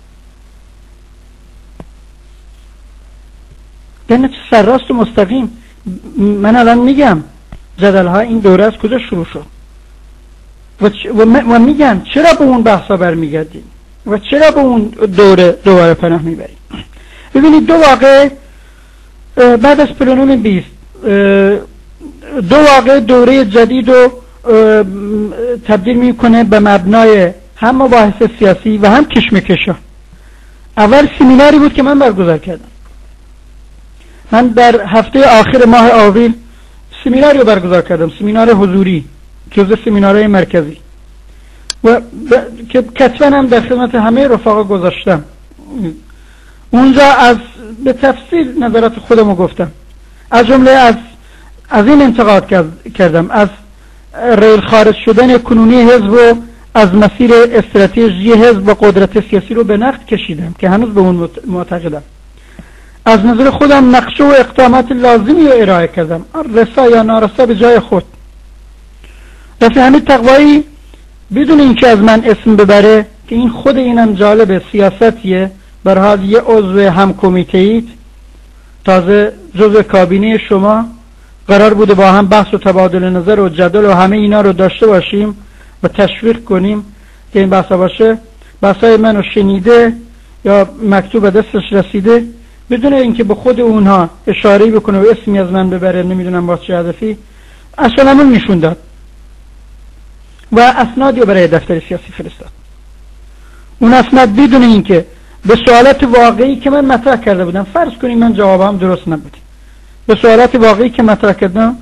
یعنی سرراست و مستقیم من الان میگم جدل ها این دوره از کجا شروع شد و, و, و میگم چرا به اون بحثا برمیگردیم و چرا به اون دوره دوباره پناه میبریم. ببینید دو واقع بعد از پلنوم بیست دو واقع دوره جدید رو تبدیل میکنه به مبنای هم مباحث سیاسی و هم کشمکشا. اول سمیناری بود که من برگزار کردم. من در هفته آخر ماه آوریل سمیناری رو برگزار کردم، سمینار حضوری جزء سمینارهای مرکزی و ب... که کتبا هم در خدمت همه رفقا گذاشتم. اونجا از به تفصیل نظرات خودمو گفتم، از جمله از از این انتقاد کردم از ریل خارج شدن کنونی حزب و از مسیر استراتژی حزب و قدرت سیاسی رو به نقد کشیدم که هنوز به اون معتقدم. از نظر خودم نقشه و اقدامات لازمی رو ارائه کردم، رسا یا نارسا به جای خود. رفیع حمید تقوایی بدون اینکه از من اسم ببره که این خود اینم جالب سیاستیه، برحال یه عضو هم کمیته‌ایت، تازه جزء کابینه شما، قرار بوده با هم بحث و تبادل نظر و جدل و همه اینا رو داشته باشیم و تشویق کنیم که این بحثا باشه. بحثای منو شنیده یا مکتوب دستش رسیده، بدون اینکه به خود اونها اشاره‌ای بکنه و اسمی از من ببره، نمیدونم با چه هدفی، اصلا من نشون داد و اسنادی رو برای دفتر سیاسی فرستاد. اون اسناد بدون اینکه به سوالات واقعی که من مطرح کرده بودم، فرض کنیم من جوابم درست نبود، به سوالات واقعی که مطرح کردم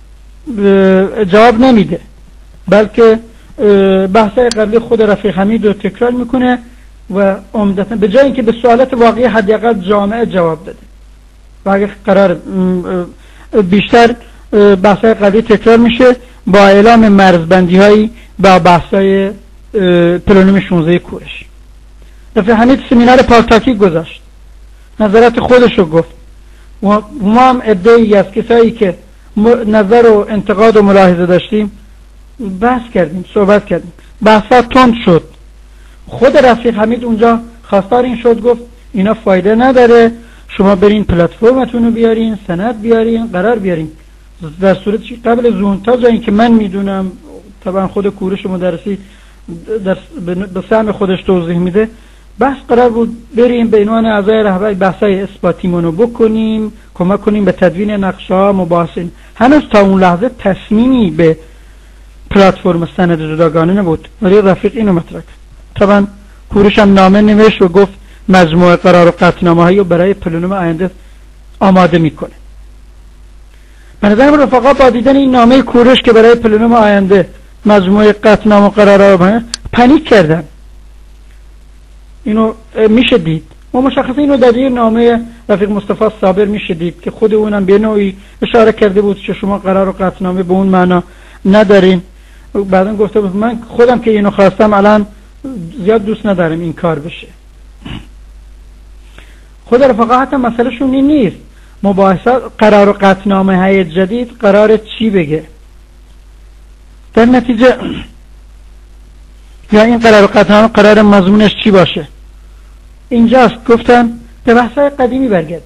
جواب نمیده، بلکه بحثای قبلی خود رفیق حمید رو تکرار میکنه و عمدتاً به جای اینکه به سوالات واقعی حداقل جامعه جواب بده و اگه قرار بیشتر بحثای قبلی تکرار میشه با اعلام مرزبندی هایی با بحثای پلنوم شانزده کورش. رفیق حمید سمینار پارتاکی گذاشت، نظرات خودش رو گفت و ما هم عده‌ای از کسایی که نظر و انتقاد و ملاحظه داشتیم بحث کردیم، صحبت کردیم، بحثا تند شد. خود رفیق حمید اونجا خواستار این شد، گفت اینا فایده نداره، شما برین پلتفرمتون رو بیارین، سند بیارین، قرار بیارین. در صورت قبل زون تا جایی که من میدونم، طبعا خود کوروش مدرسی به سهم خودش توضیح میده، بحث قرار بود بریم به عنوان اعضای رهبری بحثای اثباتیمونو بکنیم، کمک کنیم به تدوین نقشه ها، مباحثین. هنوز تا اون لحظه تصمیمی به پلتفرم سند جداگانه نبود، ولی رفیق اینو مطرح کرد. طبعا کوروش هم نامه نوشت و گفت مجموعه قرار و قطعنامه هایی رو برای پلنوم آینده آماده میکنه. به نظرم رفقا با دیدن این نامه کوروش که برای پلنوم آینده مجموعه قطعنامه و قرارها پنیک کردن. اینو میشه دید، ما مشخصا اینو در این نامه رفیق مصطفی صابر میشه دید که خود اونم به نوعی اشاره کرده بود که شما قرار و قطعنامه به اون معنا ندارین. بعدن گفته بود من خودم که اینو خواستم الان زیاد دوست ندارم این کار بشه. خود رفقا حتی مسئله شون این نیست، مباحثات قرار و قطعنامه های جدید قرار چی بگه. در نتیجه یا این قرار قطعا قرار مضمونش چی باشه. اینجاست گفتن به بحث‌های قدیمی برگرد.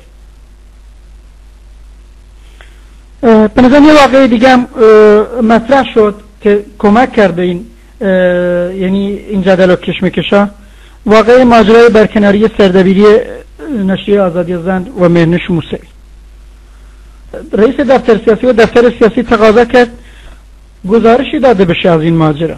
به نظر یه واقعی دیگه هم مطرح شد که کمک کرده این یعنی این جدل و کشمکشا، واقعی ماجرای برکناری سردبیری نشریه آزادی زن و مهرنوش موسوی. رئیس دفتر سیاسی و دفتر سیاسی تقاضا کرد گزارشی داده بشه از این ماجرا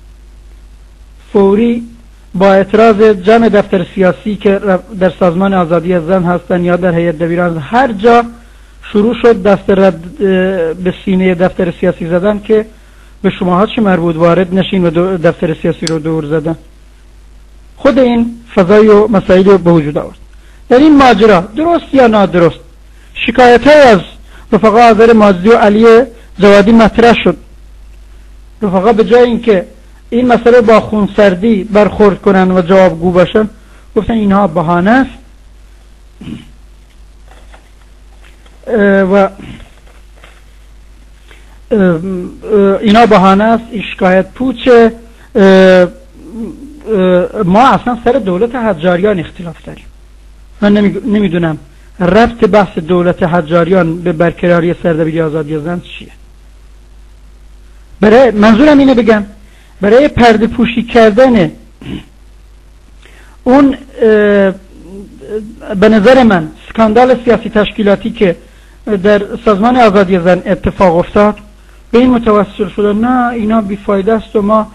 فوری، با اعتراض جمع دفتر سیاسی که در سازمان آزادی زن هستن یا در هیئت دبیران، هر جا شروع شد دست رد به سینه دفتر سیاسی زدن که به شماها چه مربوط، وارد نشین و دفتر سیاسی رو دور زدن. خود این فضای و مسائل رو به وجود آورد. در این ماجرا درست یا نادرست شکایت های از رفقا آذر ماجدی و علی جوادی مطرح شد. رفقا به جای اینکه این مسئله با خونسردی برخورد کنن و جوابگو باشن، گفتن اینها بهانه است و اینا بهانه است، این شکایت پوچه، ما اصلا سر دولت حجاریان اختلاف داریم. من نمیدونم ربط بحث دولت حجاریان به برقراری سردبیری آزادی زن چیه. برای منظورم اینه بگم برای پرده پوشی کردن اون به نظر من سکاندال سیاسی تشکیلاتی که در سازمان آزادی زن اتفاق افتاد، به این متوسل شده نه اینا بیفایده است و ما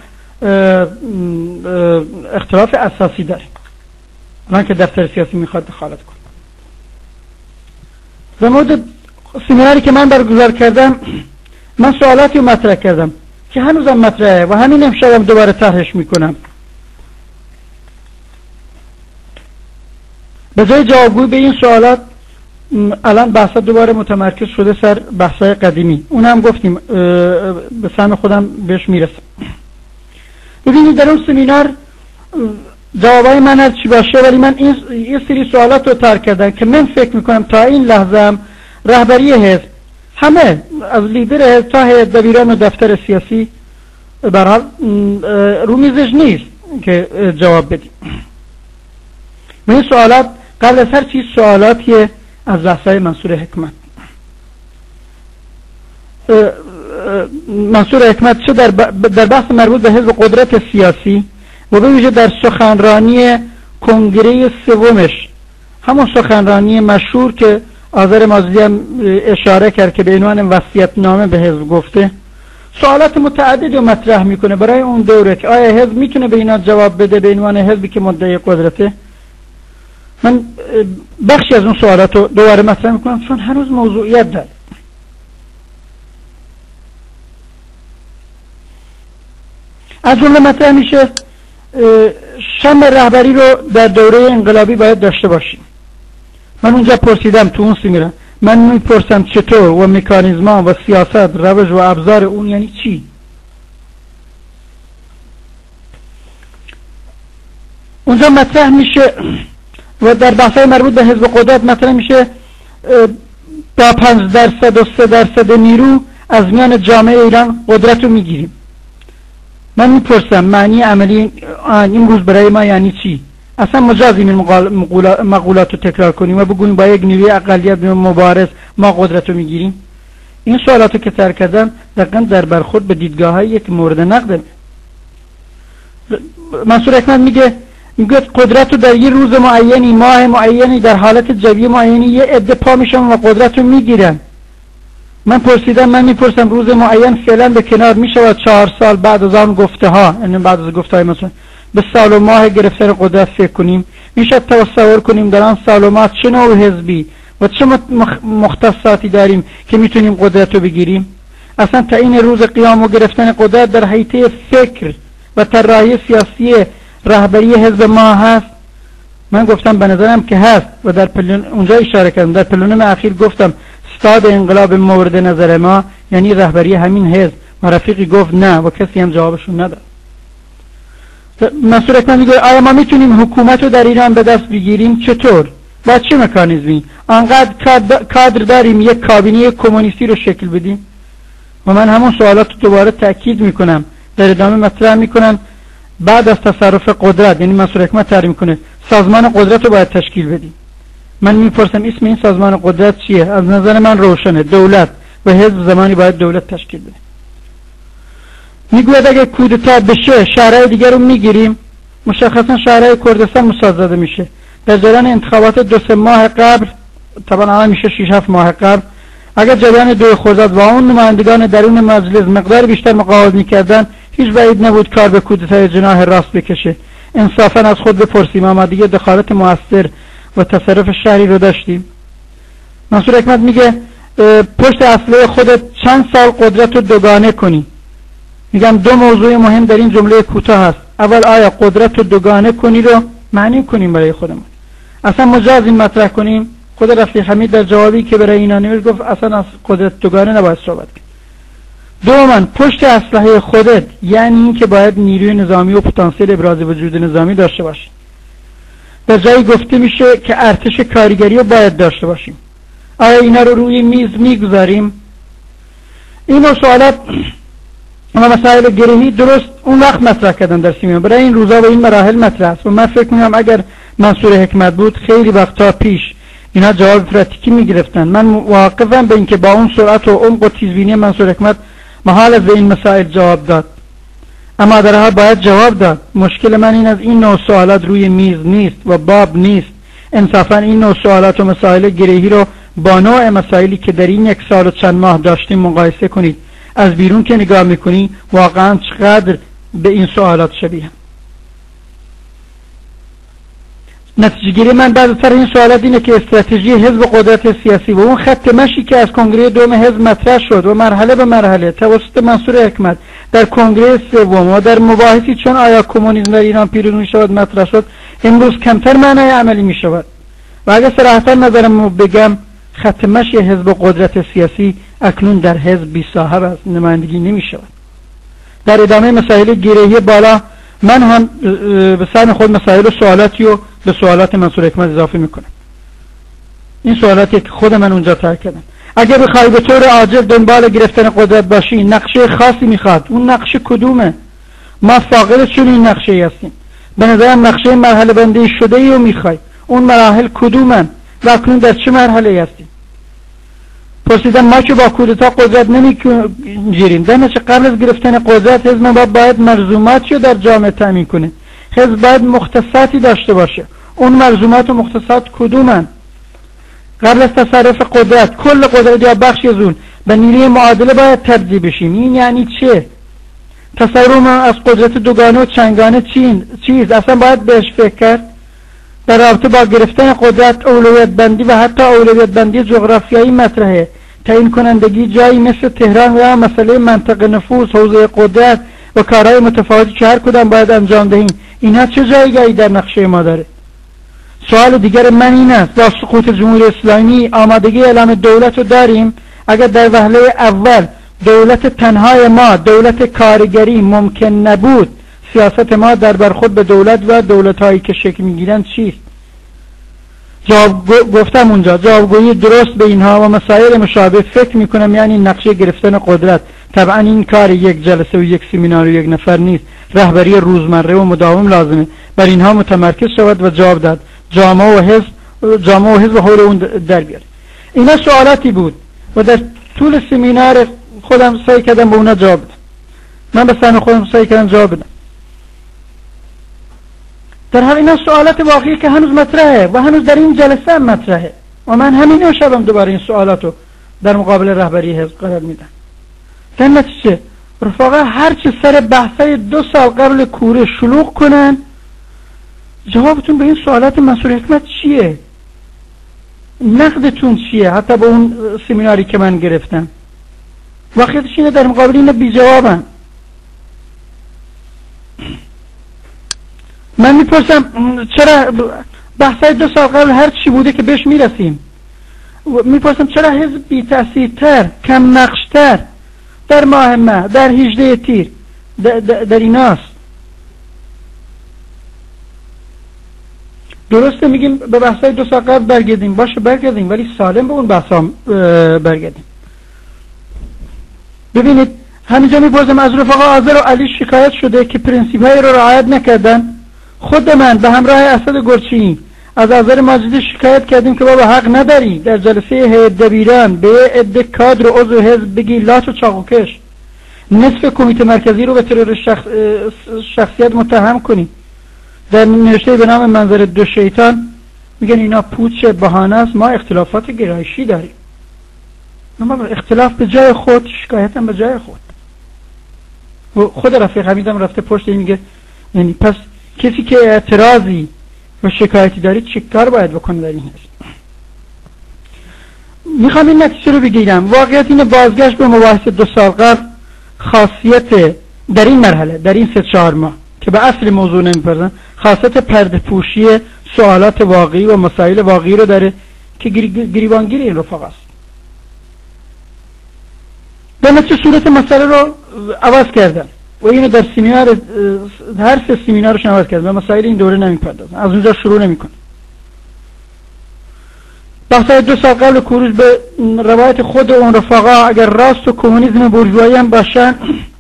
اختلاف اساسی داریم، الان که دفتر سیاسی میخواد دخالت کنه. در مورد سمیناری که من برگزار کردم، من سوالاتی رو مطرح کردم که هنوزم مطرحه و همین امشبم دوباره طرحش میکنم. به جای جوابگویی به این سوالات الان بحثا دوباره متمرکز شده سر بحثای قدیمی. اون هم گفتیم به سهم خودم بهش میرسم. ببینید در اون سمینار جوابای من هر چی باشه، ولی من این یه سری سوالات رو طرح کردم که من فکر میکنم تا این لحظه هم رهبری حزب، همه از لیدر حزب تا هیئت دبیران و دفتر سیاسی به هر حال رو میزش نیست که جواب بدیم. و این سوالات قبل از هر چیز سوالاتیه از بحثای منصور حکمت. منصور حکمت چه در در بحث مربوط به حزب قدرت سیاسی و به ویژه در سخنرانی کنگره سومش، همون سخنرانی مشهور که آذر ماجدی هم اشاره کرد که به عنوان وصیت‌نامه به حزب گفته، سوالات متعددی مطرح میکنه برای اون دوره که آیا حزب میتونه به اینا جواب بده به عنوان حزبی که مدعی قدرته. من بخشی از اون سوالات رو دوباره مطرح میکنم چون هنوز موضوعیت داره. از جمله مطرح میشه شم رهبری رو در دوره انقلابی باید داشته باشیم. من اونجا پرسیدم تو اون سمینار، من میپرسم چطور و مکانیزما و سیاست روش و ابزار اون یعنی چی؟ اونجا مطرح میشه و در بحثای مربوط به حزب قدرت مطرح میشه با پنج درصد و سه درصد نیرو از میان جامعه ایران قدرت رو میگیریم. من میپرسم معنی عملی این روز برای ما یعنی چی؟ اصلا مجازیم این مقولات رو تکرار کنیم و بگوییم با یک نیروی اقلیت مبارز ما قدرت رو میگیریم؟ این سوالات رو که تر کردم دقیقا در برخورد به دیدگاه های که مورد نقده. منصور حکمت میگه میگه قدرت رو در یه روز معینی، ماه معینی، در حالت جوی معینی یه عده پا میشن و قدرت رو میگیرن. من پرسیدم، من میپرسم روز معین فعلا به کنار میشه و چهار سال بعد از آن گفته ها، یعنی بعد از گفته های مثلا به سال و ماه گرفتن قدرت فکر کنیم، میشه تصور کنیم در آن سال و ماه چه نوع حزبی و چه مختصاتی داریم که میتونیم قدرت رو بگیریم. اصلا تا این روز قیام و گرفتن قدرت در حیطه فکر و طراحی سیاسی رهبری حزب ما هست. من گفتم به نظرم که هست و در پلون اونجا اشاره کردم، در پلونم اخیر گفتم استاد انقلاب مورد نظر ما یعنی رهبری همین حزب. و رفیقی گفت نه و کسی هم جوابشون نداد. منصور حکمت میگه آیا ما میتونیم حکومت رو در ایران به دست بگیریم؟ چطور؟ با چه مکانیزمی؟ انقدر کادر داریم یک کابینه کمونیستی رو شکل بدیم؟ و من همون سوالات رو دوباره تأکید میکنم، در ادامه مطرح میکنم بعد از تصرف قدرت، یعنی منصور حکمت تعریف میکنه سازمان قدرت رو باید تشکیل بدیم. من میپرسم اسم این سازمان قدرت چیه؟ از نظر من روشنه، دولت و حزب زمانی باید دولت تشکیل بده. میگوید اگه کودتا بشه شهرهای دیگر رو میگیریم، مشخصا شهرهای کردستان مسازده میشه. در جریان انتخابات دو سه ماه قبل، طبعا الان میشه شش هفت ماه قبل، اگر جریان دو خرداد و اون نمایندگان درون مجلس مقدار بیشتر مقاومت میکردن، هیچ بعید نبود کار به کودتای جناح راست بکشه. انصافا از خود بپرسیم، آمادگی دخالت موثر و تصرف شهری رو داشتیم؟ منصور حکمت میگه پشت اصله خودت چند سال قدرت رو دوگانه کنی. میگم دو موضوع مهم در این جمله کوتاه هست. اول، آیا قدرت رو دوگانه کنی رو معنی کنیم برای خودمون؟ اصلا مجاز این مطرح کنیم؟ خود رفیق حمید در جوابی که برای اینا نوشت گفت اصلا از قدرت دوگانه نباید صحبت کنیم. دوما، پشت اسلحه خودت یعنی این که باید نیروی نظامی و پتانسیل ابراز وجود نظامی داشته باشی. در جایی گفته میشه که ارتش کارگری رو باید داشته باشیم. آیا اینا رو روی میز میگذاریم؟ این سوالات و مسائل گرهی درست اون وقت مطرح کردن در سیمیان، برای این روزا و این مراحل مطرح است و من فکر میکنم اگر منصور حکمت بود خیلی وقتا پیش اینا جواب پراتیکی میگرفتن. من واقفم به اینکه با اون سرعت و عمق و تیزبینی منصور حکمت محال است به این مسائل جواب داد، اما در حال باید جواب داد. مشکل من این از این نوع سوالات روی میز نیست و باب نیست. انصافا این نوع سوالات و مسائل گرهی رو با نوع مسائلی که در این یک سال و چند ماه داشتیم مقایسه کنید. از بیرون که نگاه میکنی واقعا چقدر به این سوالات شبیه. نتیجه گیری من بعد سر این سوالات اینه که استراتژی حزب قدرت سیاسی و اون خط مشی که از کنگره دوم حزب مطرح شد و مرحله به مرحله توسط منصور حکمت در کنگره سوم و در مباحثی چون آیا کمونیسم در ایران پیروز میشود مطرح شد، امروز کمتر معنای عملی میشود. و اگر صراحتا نظرم بگم، خط مشی حزب قدرت سیاسی اکنون در حزب بی صاحب است، نمایندگی نمی شود. در ادامه مسائل گرهی بالا من هم به سهم خود مسائل و سوالاتی رو به سوالات منصور حکمت اضافه میکنم. این سوالاتی که خود من اونجا طرح کردم. اگر بخوای به طور عاجل دنبال گرفتن قدرت باشی، نقشه خاصی میخواد. اون نقشه کدومه؟ ما فاقد چون این نقشه ای هستیم. به نظرم نقشه مرحله بندی شده ای رو میخوای. اون مراحل کدومن و اکنون در چه مرحله ای هستیم؟ پرسیدم ما که با کودتا قدرت نمیگیریم، در نتیجه قبل از گرفتن قدرت حزب ما باید مرزوماتی رو در جامعه تامین کنه. حزب باید مختصاتی داشته باشه. اون مرزومات و مختصات کدومن؟ قبل از تصرف قدرت کل قدرت یا بخشی از اون به نیروی معادله باید تبدیل بشیم. این یعنی چه؟ تصور من از قدرت دوگانه و چندگانه چیز اصلا باید بهش فکر کرد. در رابطه با گرفتن قدرت اولویت بندی و حتی اولویت بندی جغرافیایی مطرحه. تعیین کنندگی جایی مثل تهران و مسئله منطق نفوذ، حوزه قدرت و کارهای متفاوتی که هر کدام باید انجام دهیم، اینها چه جایگاهی در نقشه ما داره؟ سوال دیگر من این است، با سقوط جمهوری اسلامی آمادگی اعلام دولت رو داریم؟ اگر در وهله اول دولت تنهای ما دولت کارگری ممکن نبود، سیاست ما در برخورد به دولت و دولت‌هایی که شکل می‌گیرند چیست؟ جواب گفتم اونجا جوابگویی درست به اینها و مسائل مشابه فکر می‌کنم یعنی نقشه گرفتن قدرت. طبعا این کار یک جلسه و یک سمینار و یک نفر نیست، رهبری روزمره و مداوم لازمه بر اینها متمرکز شود و جواب داد. جامعه و حزب جامعه و حزب حول اون در بیاره. اینا سوالاتی بود و در طول سمینار خودم سعی کردم به اونا جواب بدم. من به سن خودم سعی کردم جواب بدم. در حال اینا سوالات واقعی که هنوز مطرحه و هنوز در این جلسه هم مطرحه و من همین شبم دوباره این سوالاتو در مقابل رهبری حزب قرار میدم. در نتیجه رفقا هرچی سر بحثای دو سال قبل کوره شلوغ کنن، جوابتون به این سوالات منصور حکمت چیه؟ نقدتون چیه؟ حتی به اون سمیناری که من گرفتم واقعیتش اینه در مقابل اینا بی جوابن. من میپرسم چرا بحثای دو سال قبل هر چی بوده که بهش میرسیم، میپرسم چرا حزب بی تأثیرتر، کم نقشتر در ماه مه، در هجده تیر در, در, در ایناست؟ درسته میگیم به بحثای دو سال قبل برگردیم، باشه برگردیم، ولی سالم به اون بحثا برگردیم. ببینید همینجا میپرسم از رفقا آذر و علی شکایت شده که پرنسیپ های رو رعایت نکردن. خود من به همراه اسد گرچینی از آذر ماجدی شکایت کردیم که بابا حق نداری در جلسه هیئت دبیران به عده کادر و عضو حزب بگی لات و چاقوکش، نصف کمیته مرکزی رو به ترور شخص... شخصیت متهم کنی. در نوشته به نام منظر دو شیطان میگن اینا پوچ بهانه است، ما اختلافات گرایشی داریم. ما اختلاف به جای خود، شکایت هم به جای خود. خود رفیق حمیدم رفته پشت این میگه یعنی پس کسی که اعتراضی و شکایتی دارید چه کار باید بکنه در این حزب؟ میخوام این نتیجه رو بگیرم. واقعیت اینه بازگشت به مباحث دو سال قبل خاصیت در این مرحله، در این سه چهار ماه که به اصل موضوع نمیپردازن، خاصیت پرده پوشی سوالات واقعی و مسائل واقعی رو داره که گریبانگیر این رفقا است. به نتیجه صورت مسئله رو عوض کردن و اینو در سیمینار هر سه سیمینارشون عوض کردن و مسائل این دوره نمیپردازن، از اونجا شروع نمیکنن. بحثای دو سال قبل کوروش به روایت خود اون رفقا اگر راست و کمونیسم بورژوایی هم باشن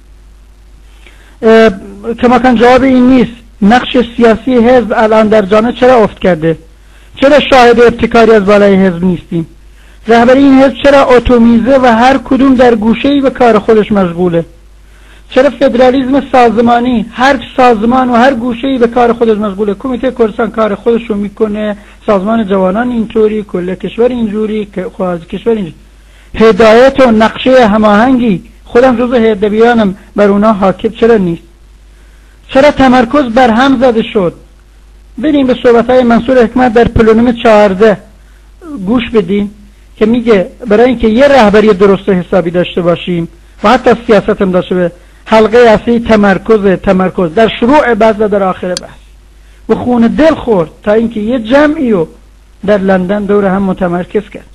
که ما کن جواب این نیست. نقش سیاسی حزب الان در جامعه چرا افت کرده؟ چرا شاهد ابتکاری از بالای حزب نیستیم؟ رهبری این حزب چرا اتومیزه و هر کدوم در گوشه‌ای به کار خودش مشغوله؟ چرا فدرالیسم سازمانی هر سازمان و هر گوشه‌ای به کار خودش مشغوله؟ کمیته کردستان کار خودش رو میکنه، سازمان جوانان اینطوری، کل کشور اینجوری، خارج کشور اینجوری. هدایت و نقشه هماهنگی خودم جزو هیئت دبیرانم بر اونا حاکم چرا نیست؟ چرا تمرکز بر هم زده شد؟ بریم به صحبت‌های منصور حکمت در پلونوم چهارده گوش بدیم که میگه برای اینکه یه رهبری درست و حسابی داشته باشیم و حتی سیاست هم داشته به حلقه اصلی تمرکز تمرکز در شروع بحث و در آخر بحث و خون دل خورد تا اینکه یه جمعی رو در لندن دور هم متمرکز کرد.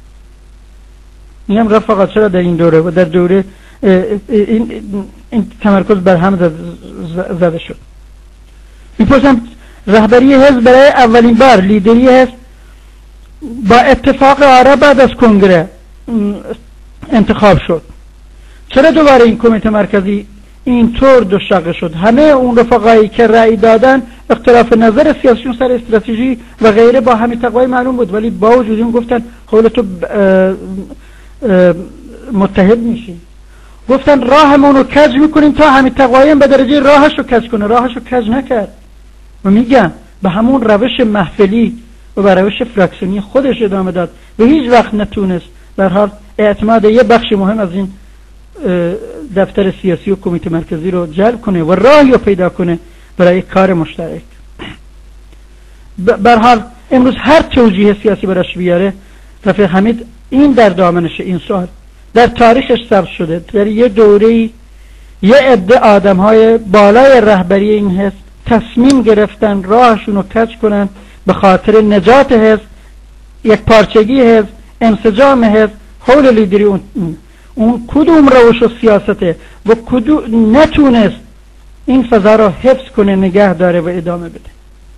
میگم رفقا چرا در این دوره و در دوره این, این تمرکز بر هم زده شد؟ میپرسم رهبری حزب برای اولین بار لیدری حزب با اتفاق آرا بعد از کنگره انتخاب شد. چرا دوباره این کمیته مرکزی اینطور دو شقه شد؟ همه اون رفقایی که رأی دادن اختلاف نظر سیاسیون سر استراتژی و غیره با همین تقوی معلوم بود، ولی با وجود این گفتن حول تو متحد میشیم. گفتن راهمون رو کج میکنیم تا همین تقوی هم به درجه راهش رو کج کنه. راهش رو کج نکرد و میگم به همون روش محفلی و به روش فراکسیونی خودش ادامه داد و هیچ وقت نتونست در حال اعتماد یه بخش مهم از این دفتر سیاسی و کمیته مرکزی رو جلب کنه و راهی رو پیدا کنه برای کار مشترک. به هر حال امروز هر توجیه سیاسی براش بیاره، رفیق حمید این در دامنش این سال در تاریخش ثبت شده. در یه دوره‌ای یه عده آدم‌های بالای رهبری این حزب تصمیم گرفتن راهشون رو کج کنن به خاطر نجات حزب، یک پارچگی حزب، انسجام حزب حول لیدری اون اون کدوم روش و سیاسته و کدوم نتونست این فضا رو حفظ کنه، نگه داره و ادامه بده.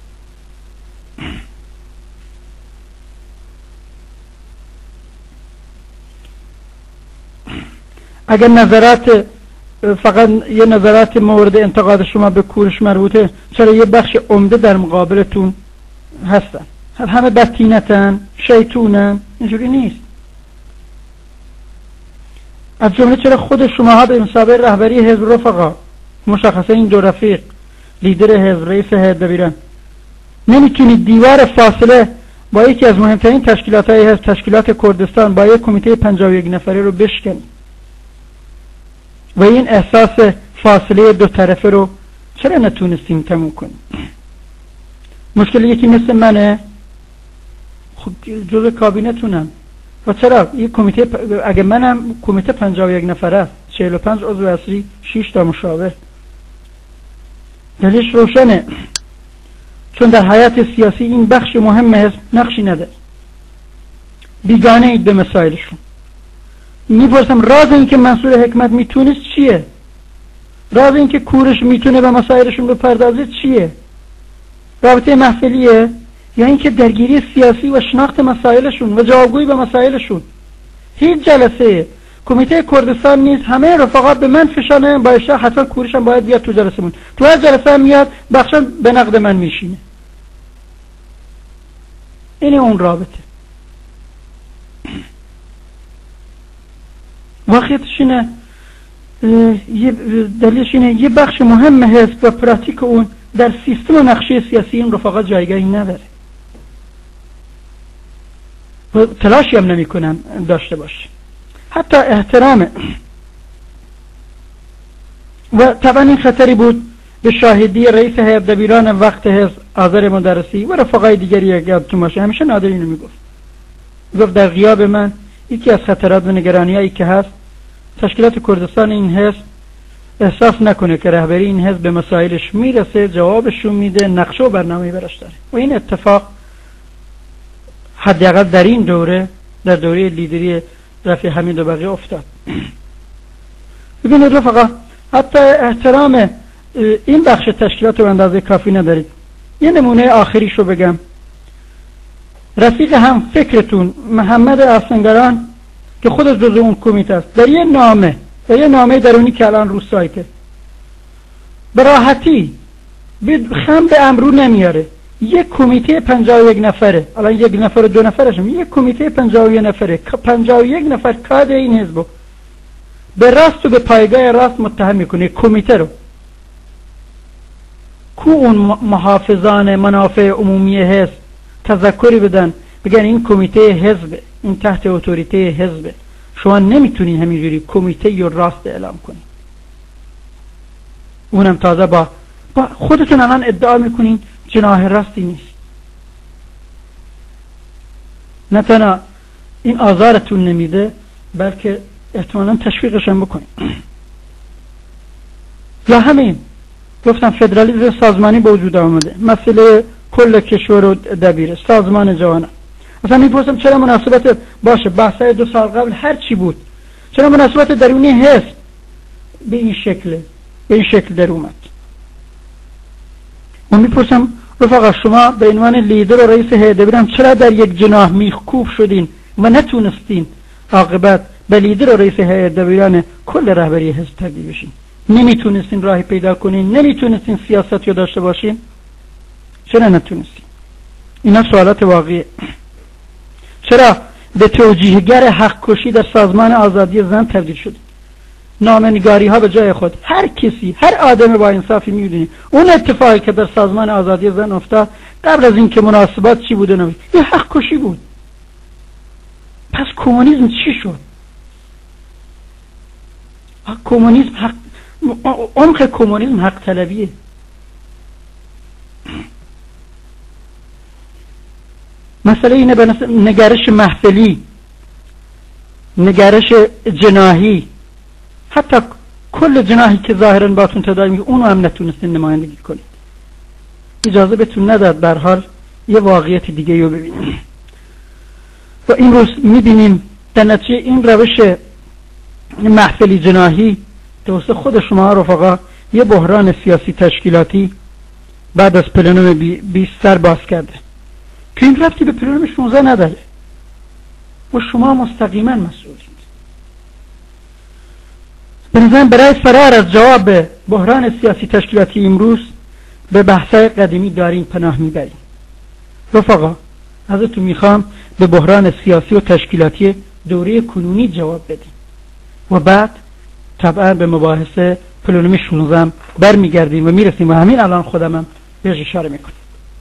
اگر نظرات فقط یه نظرات مورد انتقاد شما به کوروش مربوطه، چرا یه بخش عمده در مقابلتون هستن؟ همه بدتینتن، شیطونن؟ اینجوری نیست. از جمله چرا خود شماها به مسابقه رهبری حزب رفقا، مشخصه این دو رفیق لیدر حزب، رئیس هیئت دبیران، نمیتونید دیوار فاصله با یکی از مهمترین تشکیلات های حزب، تشکیلات کردستان، با یک کمیته پنجاه و یک نفره رو بشکنید و این احساس فاصله دو طرفه رو چرا نتونستیم تموم کنیم؟ مشکل یکی مثل منه، خب جزء کابینتونم و چرا یک کمیته پ... اگه منم کمیته پنجاه و یک نفره است، چهل و پنج عضو اصلی، شش تا مشاور. دلیلش روشنه، چون در حیات سیاسی این بخش مهم حزب نقشی نداره، بیگانه اید به مسائلشون. میپرسم راز این که منصور حکمت میتونست چیه؟ راز این که کوروش میتونه به مسائلشون بپردازه چیه؟ رابطه محفلیه یا اینکه درگیری سیاسی و شناخت مسائلشون و جوابگویی به مسائلشون؟ هیچ جلسه کمیته کردستان نیست، همه رفقا به من فشانه باشه حتما کوروشم باید بیاد تو جلسمون. تو هر جلسه هم میاد بخشن به نقد من میشینه. اینه اون رابطه. واقعیتش اینه، یه دلیلش اینه یه بخش مهم حزب و پراتیک اون در سیستم و نقشه سیاسی این رفقا جایگاهی نداره و تلاشی هم نمی کنن داشته باشه. حتی احترام و طبعا این خطری بود به شاهدی رئیس هیئت دبیران وقت حزب آذر مدرسی و رفقای دیگری یادتون باشه، همیشه نادر اینو میگفت، گفت در غیاب من یکی از خطرات و نگرانیایی که هست تشکیلات کردستان این حزب احساس نکنه که رهبری این حزب به مسائلش میرسه، جوابشون میده، نقشه و برنامه‌ای براش داره. و این اتفاق حداقل در این دوره، در دوره لیدری رفیع حمید و بقیه افتاد. ببینید رفقا، حتی احترام این بخش تشکیلات رو اندازه کافی ندارید. یه نمونه آخریشو بگم. رفیق هم فکرتون محمد افسنگران که خود جزء اون کمیته است، در یه نامه در یه نامه درونی که الان رو سایته به راحتی خم به امرو نمیاره، یک کمیته پنجاه و یک نفره، الان یک نفر و دو نفرشم، یک کمیته پنجاه و یک نفره، پنجاه و یک نفر کادر این حزب به راست و به پایگاه راست متهم میکنه کمیته رو. کو اون محافظان منافع عمومی حزب تذکری بدن بگن این کمیته حزب، این تحت اتوریته حزب، شما نمیتونین همینجوری کمیته یا راست اعلام کنین. اونم تازه با, با خودتون الان ادعا میکنین جناح راستی نیست. نه تنها این آزارتون نمیده بلکه احتمالا تشویقش هم بکنین. یا همین گفتم فدرالیسم سازمانی به وجود آمده، مسئله کل کشور و دبیره، سازمان جوانان. اصلا میپرسم چرا مناسبت باشه بحثای دو سال قبل هر چی بود، چرا مناسبت درونی حزب به این شکل به این شکل در اومد؟ من میپرسم رفقا شما به عنوان لیدر و رئیس هیئت دبیران چرا در یک جناح میخکوب شدین و نتونستین عاقبت به لیدر و رئیس هیئت دبیران کل رهبری حزب تبدیل بشین؟ نمیتونستین راهی پیدا کنین؟ نمیتونستین سیاست رو داشته باشین؟ چرا نتونستین؟ اینا سوالات واقعیه. چرا به توجیهگر حق کشی در سازمان آزادی زن تبدیل شد؟ نامنگاری ها به جای خود، هر کسی، هر آدم با انصافی میدونی اون اتفاقی که در سازمان آزادی زن افتاد قبل از اینکه مناسبات چی بوده نبود، یه حق کشی بود. پس کمونیسم چی شد؟ کمونیسم حق، عمق کمونیسم حق طلبیه. مسئله اینه به نگرش محفلی، نگرش جناحی، حتی کل جناحی که ظاهرا باتون تداعی میگه اونو هم نتونستین نمایندگی کنید. اجازه بهتون نداد در حال یه واقعیت دیگه رو ببینیم. و این روز میبینیم در نتیجه این روش محفلی جناحی توسط خود شما رفقا یه بحران سیاسی تشکیلاتی بعد از پلنوم بیست سر باز کرده که این ربطی به پلنوم شانزده نداره و شما مستقیما مسئولید. به نظرم برای فرار از جواب بحران سیاسی تشکیلاتی امروز به بحثای قدیمی دارین پناه میبرین. رفقا ازتون میخوام به بحران سیاسی و تشکیلاتی دوره کنونی جواب بدین و بعد طبعا به مباحث پلنوم شانزده برمیگردیم و میرسیم و همین الان خودمم بهش اشاره میکنم.